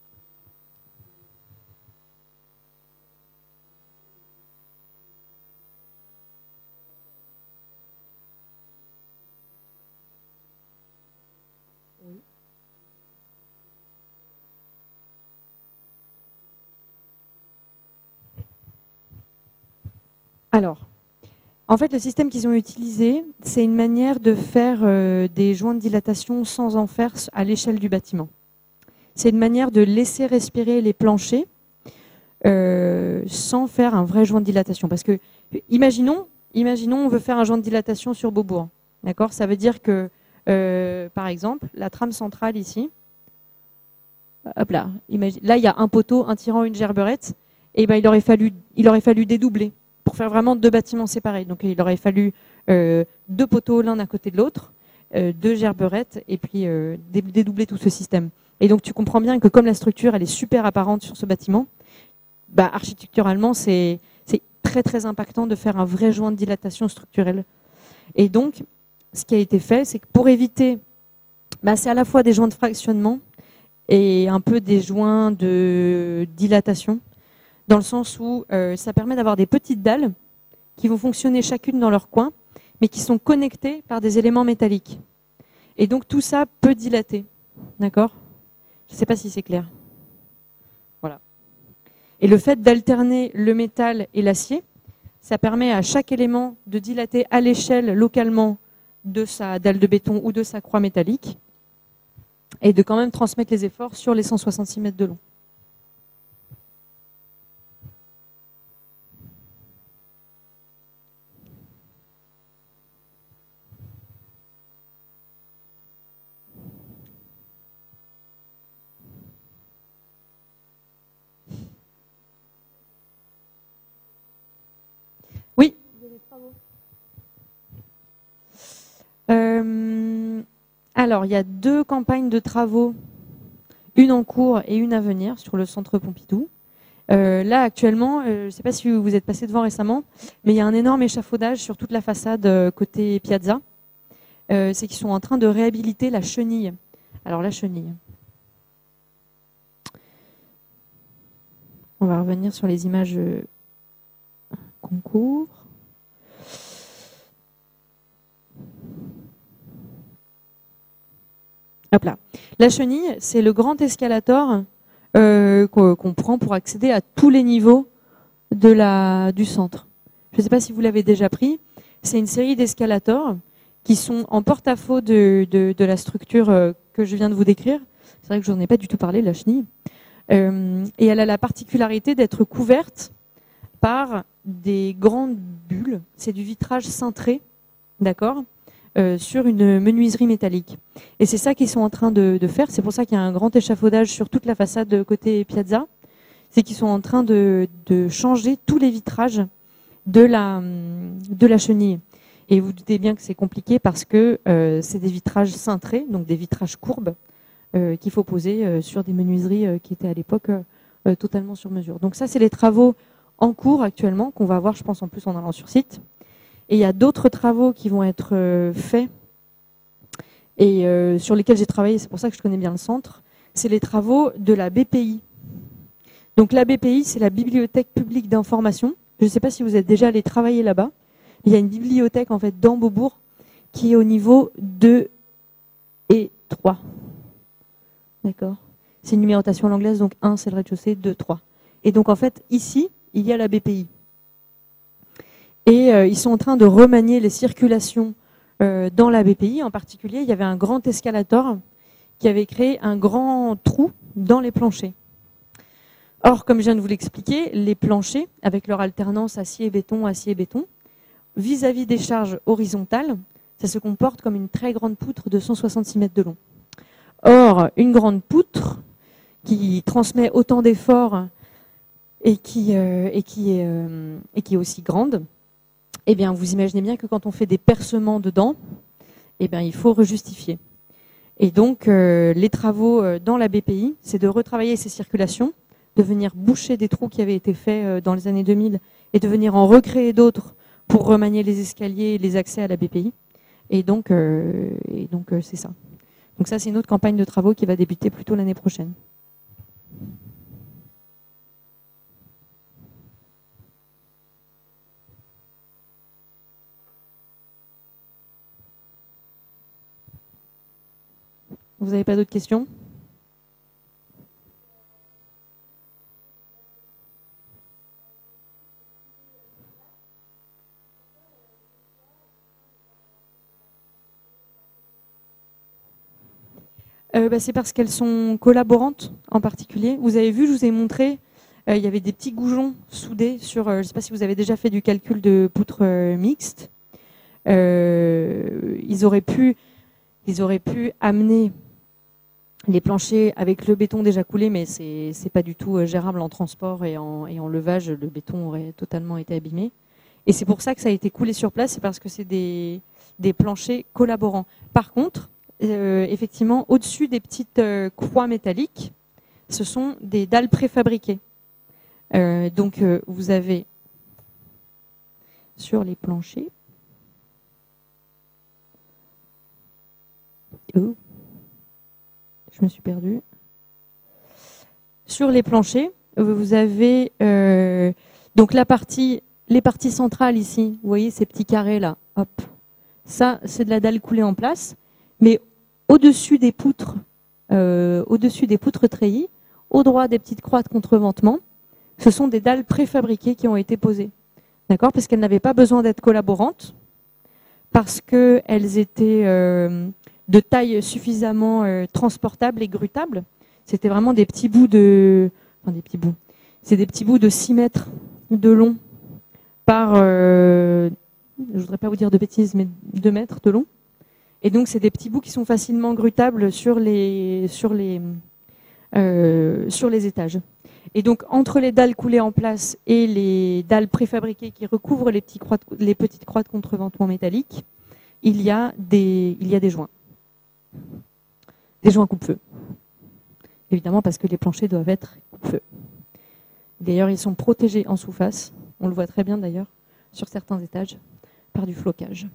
Alors, en fait, le système qu'ils ont utilisé, c'est une manière de faire euh, des joints de dilatation sans en faire à l'échelle du bâtiment. C'est une manière de laisser respirer les planchers euh, sans faire un vrai joint de dilatation. Parce que, imaginons, imaginons on veut faire un joint de dilatation sur Beaubourg. D'accord ? Ça veut dire que, euh, par exemple, la trame centrale ici, hop là, imagine, là il y a un poteau, un tirant, une gerberette, et ben il aurait fallu, il aurait fallu dédoubler pour faire vraiment deux bâtiments séparés. Donc il aurait fallu euh, deux poteaux l'un à côté de l'autre, euh, deux gerberettes, et puis euh, dédoubler tout ce système. Et donc tu comprends bien que comme la structure elle est super apparente sur ce bâtiment, bah, architecturalement c'est très très impactant de faire un vrai joint de dilatation structurelle. Et donc ce qui a été fait, c'est que pour éviter, bah, c'est à la fois des joints de fractionnement et un peu des joints de dilatation, dans le sens où euh, ça permet d'avoir des petites dalles qui vont fonctionner chacune dans leur coin, mais qui sont connectées par des éléments métalliques. Et donc tout ça peut dilater. D'accord ? Je ne sais pas si c'est clair. Voilà. Et le fait d'alterner le métal et l'acier, ça permet à chaque élément de dilater à l'échelle localement de sa dalle de béton ou de sa croix métallique, et de quand même transmettre les efforts sur les cent soixante-six mètres de long. Oui. Euh, alors, il y a deux campagnes de travaux, une en cours et une à venir sur le centre Pompidou. Euh, là, actuellement, euh, je ne sais pas si vous êtes passé devant récemment, mais il y a un énorme échafaudage sur toute la façade euh, côté Piazza. Euh, c'est qu'ils sont en train de réhabiliter la chenille. Alors, la chenille. On va revenir sur les images euh, concours. Hop là. La chenille, c'est le grand escalator euh, qu'on prend pour accéder à tous les niveaux de la, du centre. Je ne sais pas si vous l'avez déjà pris. C'est une série d'escalators qui sont en porte-à-faux de, de, de la structure que je viens de vous décrire. C'est vrai que je n'en ai pas du tout parlé, la chenille. Euh, et elle a la particularité d'être couverte par des grandes bulles. C'est du vitrage cintré, d'accord ? Euh, sur une menuiserie métallique. Et c'est ça qu'ils sont en train de, de faire. C'est pour ça qu'il y a un grand échafaudage sur toute la façade côté Piazza. C'est qu'ils sont en train de, de changer tous les vitrages de la, de la chenille. Et vous doutez bien que c'est compliqué parce que euh, c'est des vitrages cintrés, donc des vitrages courbes, euh, qu'il faut poser euh, sur des menuiseries euh, qui étaient à l'époque euh, totalement sur mesure. Donc ça, c'est les travaux en cours actuellement, qu'on va voir, je pense, en plus en allant sur site. Et il y a d'autres travaux qui vont être euh, faits et euh, sur lesquels j'ai travaillé, c'est pour ça que je connais bien le centre. C'est les travaux de la B P I. Donc la B P I, c'est la Bibliothèque publique d'information. Je ne sais pas si vous êtes déjà allé travailler là-bas. Il y a une bibliothèque en fait dans Beaubourg qui est au niveau deux et trois. D'accord ? C'est une numérotation à l'anglaise, donc un c'est le rez-de-chaussée, deux, trois. Et donc en fait, ici, il y a la B P I. Et euh, ils sont en train de remanier les circulations euh, dans la B P I. En particulier, il y avait un grand escalator qui avait créé un grand trou dans les planchers. Or, comme je viens de vous l'expliquer, les planchers, avec leur alternance acier-béton, acier-béton, vis-à-vis des charges horizontales, ça se comporte comme une très grande poutre de cent soixante-six mètres de long. Or, une grande poutre qui transmet autant d'efforts et qui, euh, et, qui est, euh, et qui est aussi grande, eh bien, vous imaginez bien que quand on fait des percements dedans, eh bien, il faut rejustifier. Et donc, euh, les travaux dans la B P I, c'est de retravailler ces circulations, de venir boucher des trous qui avaient été faits dans les années deux mille et de venir en recréer d'autres pour remanier les escaliers et les accès à la B P I. Et donc, euh, et donc euh, c'est ça. Donc ça, c'est une autre campagne de travaux qui va débuter plutôt l'année prochaine. Vous n'avez pas d'autres questions ? euh, bah, C'est parce qu'elles sont collaborantes en particulier. Vous avez vu, je vous ai montré, euh, il y avait des petits goujons soudés sur, euh, je ne sais pas si vous avez déjà fait du calcul de poutres euh, mixtes. Euh, ils auraient pu, ils auraient pu amener les planchers avec le béton déjà coulé, mais c'est c'est pas du tout gérable en transport et en, et en levage. Le béton aurait totalement été abîmé. Et c'est pour ça que ça a été coulé sur place, c'est parce que c'est des, des planchers collaborants. Par contre, euh, effectivement, au-dessus des petites euh, croix métalliques, ce sont des dalles préfabriquées. Euh, donc, euh, vous avez sur les planchers... Oh. Je me suis perdue. Sur les planchers, vous avez euh, donc la partie, les parties centrales ici. Vous voyez ces petits carrés là. Hop. Ça, c'est de la dalle coulée en place. Mais au-dessus des poutres, euh, au-dessus des poutres treillis, au droit des petites croix de contreventement, ce sont des dalles préfabriquées qui ont été posées. D'accord ? Parce qu'elles n'avaient pas besoin d'être collaborantes, parce qu'elles étaient euh, de taille suffisamment euh, transportable et grutable. C'était vraiment des petits bouts de... Enfin, des petits bouts. C'est des petits bouts de six mètres de long par... Euh, je ne voudrais pas vous dire de bêtises, mais deux mètres de long. Et donc, c'est des petits bouts qui sont facilement grutables sur les, sur les, euh, sur les étages. Et donc, entre les dalles coulées en place et les dalles préfabriquées qui recouvrent les, petits croix de, les petites croix de contreventement métallique, il y a des, il y a des joints. Des joints coupe-feu. Évidemment, parce que les planchers doivent être coupe-feu. D'ailleurs, ils sont protégés en sous-face. On le voit très bien d'ailleurs, sur certains étages, par du flocage.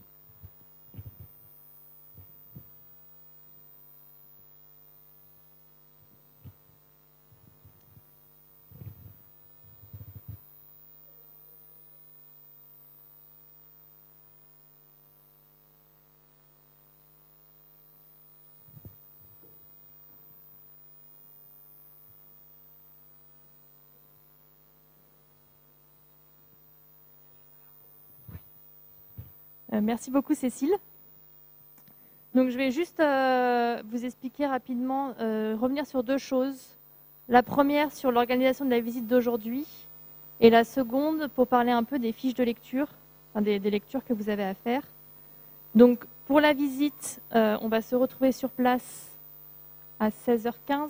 Euh, merci beaucoup Cécile. Donc je vais juste euh, vous expliquer rapidement, euh, revenir sur deux choses. La première sur l'organisation de la visite d'aujourd'hui et la seconde pour parler un peu des fiches de lecture, enfin des, des lectures que vous avez à faire. Donc pour la visite, euh, on va se retrouver sur place à seize heures quinze.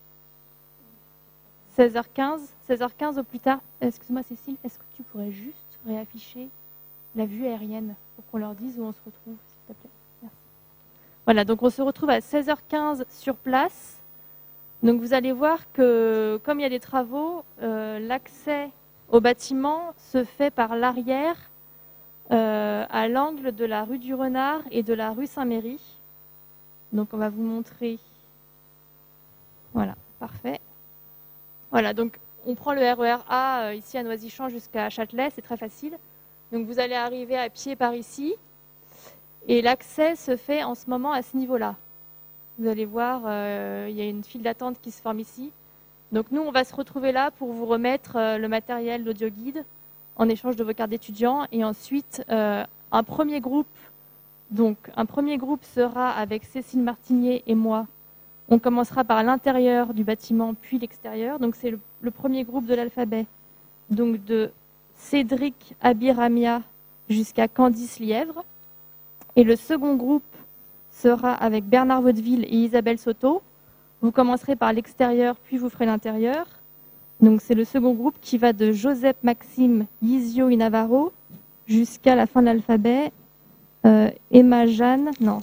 seize heures quinze, seize heures quinze au plus tard. Excuse-moi Cécile, est-ce que tu pourrais juste réafficher la vue aérienne pour qu'on leur dise où on se retrouve, s'il te plaît. Merci. Voilà, donc on se retrouve à seize heures quinze sur place. Donc vous allez voir que comme il y a des travaux, euh, l'accès au bâtiment se fait par l'arrière euh, à l'angle de la rue du Renard et de la rue Saint-Méry. Donc on va vous montrer. Voilà, parfait. Voilà, donc on prend le R E R A euh, ici à Noisy-Champs jusqu'à Châtelet, c'est très facile. Donc vous allez arriver à pied par ici et l'accès se fait en ce moment à ce niveau-là. Vous allez voir, euh, il y a une file d'attente qui se forme ici. Donc nous, on va se retrouver là pour vous remettre euh, le matériel d'audio guide en échange de vos cartes d'étudiants. Et ensuite, euh, un premier groupe, donc un premier groupe sera avec Cécile Martinier et moi. On commencera par l'intérieur du bâtiment, puis l'extérieur. Donc c'est le, le premier groupe de l'alphabet. Donc de Cédric Abiramia jusqu'à Candice Lièvre. Et le second groupe sera avec Bernard Vaudeville et Isabelle Soto. Vous commencerez par l'extérieur, puis vous ferez l'intérieur. Donc c'est le second groupe qui va de Joseph Maxime Yizio Inavaro jusqu'à la fin de l'alphabet. Euh, Emma Jeanne, non.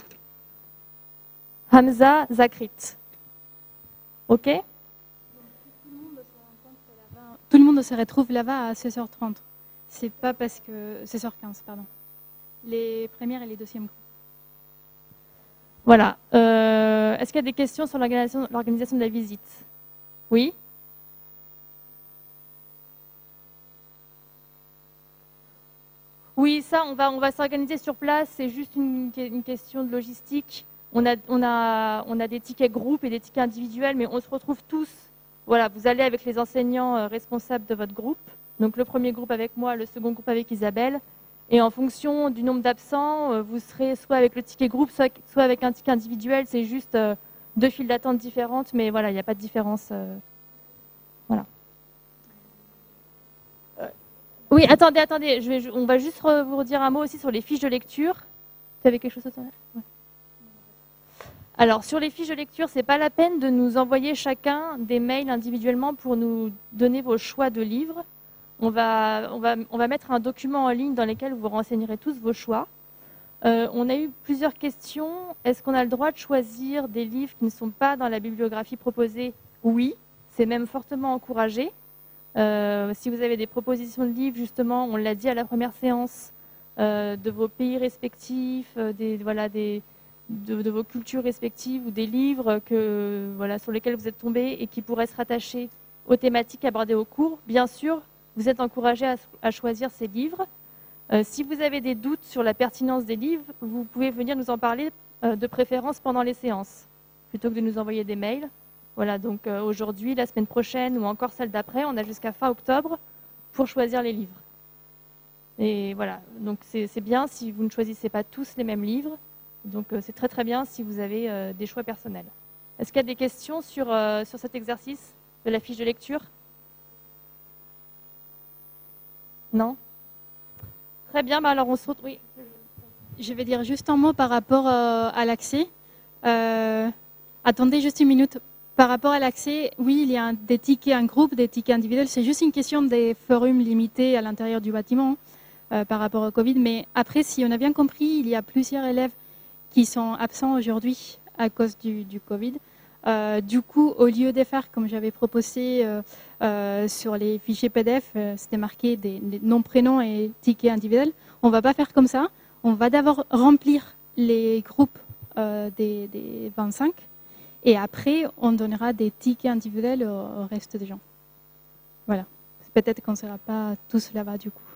Hamza Zakrit. Ok? Tout le monde se retrouve là-bas à seize heures trente. C'est pas parce que... seize heures quinze, pardon. Les premières et les deuxièmes groupes. Voilà. Euh, Est-ce qu'il y a des questions sur l'organisation de la visite? Oui? Oui, ça, on va, on va s'organiser sur place. C'est juste une, une question de logistique. On a, on, a, on a des tickets groupes et des tickets individuels, mais on se retrouve tous. Voilà, vous allez avec les enseignants responsables de votre groupe. Donc le premier groupe avec moi, le second groupe avec Isabelle. Et en fonction du nombre d'absents, vous serez soit avec le ticket groupe, soit, soit avec un ticket individuel. C'est juste euh, deux files d'attente différentes, mais voilà, il n'y a pas de différence. Euh, voilà. Euh, oui, attendez, attendez. Je vais, je, on va juste vous redire un mot aussi sur les fiches de lecture. Tu avais quelque chose à dire? Ouais. Alors, sur les fiches de lecture, ce n'est pas la peine de nous envoyer chacun des mails individuellement pour nous donner vos choix de livres. On va, on, va, on va mettre un document en ligne dans lequel vous renseignerez tous vos choix. Euh, on a eu plusieurs questions. Est-ce qu'on a le droit de choisir des livres qui ne sont pas dans la bibliographie proposée? Oui, c'est même fortement encouragé. Euh, si vous avez des propositions de livres, justement, on l'a dit à la première séance, euh, de vos pays respectifs, euh, des, voilà, des, de, de vos cultures respectives ou des livres que, voilà, sur lesquels vous êtes tombés et qui pourraient se rattacher aux thématiques abordées au cours, bien sûr, vous êtes encouragé à, à choisir ces livres. Euh, si vous avez des doutes sur la pertinence des livres, vous pouvez venir nous en parler euh, de préférence pendant les séances, plutôt que de nous envoyer des mails. Voilà, donc euh, aujourd'hui, la semaine prochaine ou encore celle d'après, on a jusqu'à fin octobre pour choisir les livres. Et voilà, donc c'est bien si vous ne choisissez pas tous les mêmes livres. Donc euh, c'est très très bien si vous avez euh, des choix personnels. Est-ce qu'il y a des questions sur, euh, sur cet exercice de la fiche de lecture? Non? Très bien, bah alors on se retrouve. Oui. Je vais dire juste un mot par rapport euh, à l'accès. Euh, attendez juste une minute. Par rapport à l'accès, oui, il y a un, des tickets en groupe, des tickets individuels. C'est juste une question des forums limités à l'intérieur du bâtiment euh, par rapport au Covid. Mais après, si on a bien compris, il y a plusieurs élèves qui sont absents aujourd'hui à cause du, du Covid. Euh, du coup, au lieu de faire comme j'avais proposé euh, euh, sur les fichiers P D F, euh, c'était marqué des, des noms, prénoms et tickets individuels, on ne va pas faire comme ça. On va d'abord remplir les groupes euh, des, des vingt-cinq et après, on donnera des tickets individuels au, au reste des gens. Voilà. Peut-être qu'on ne sera pas tous là-bas du coup.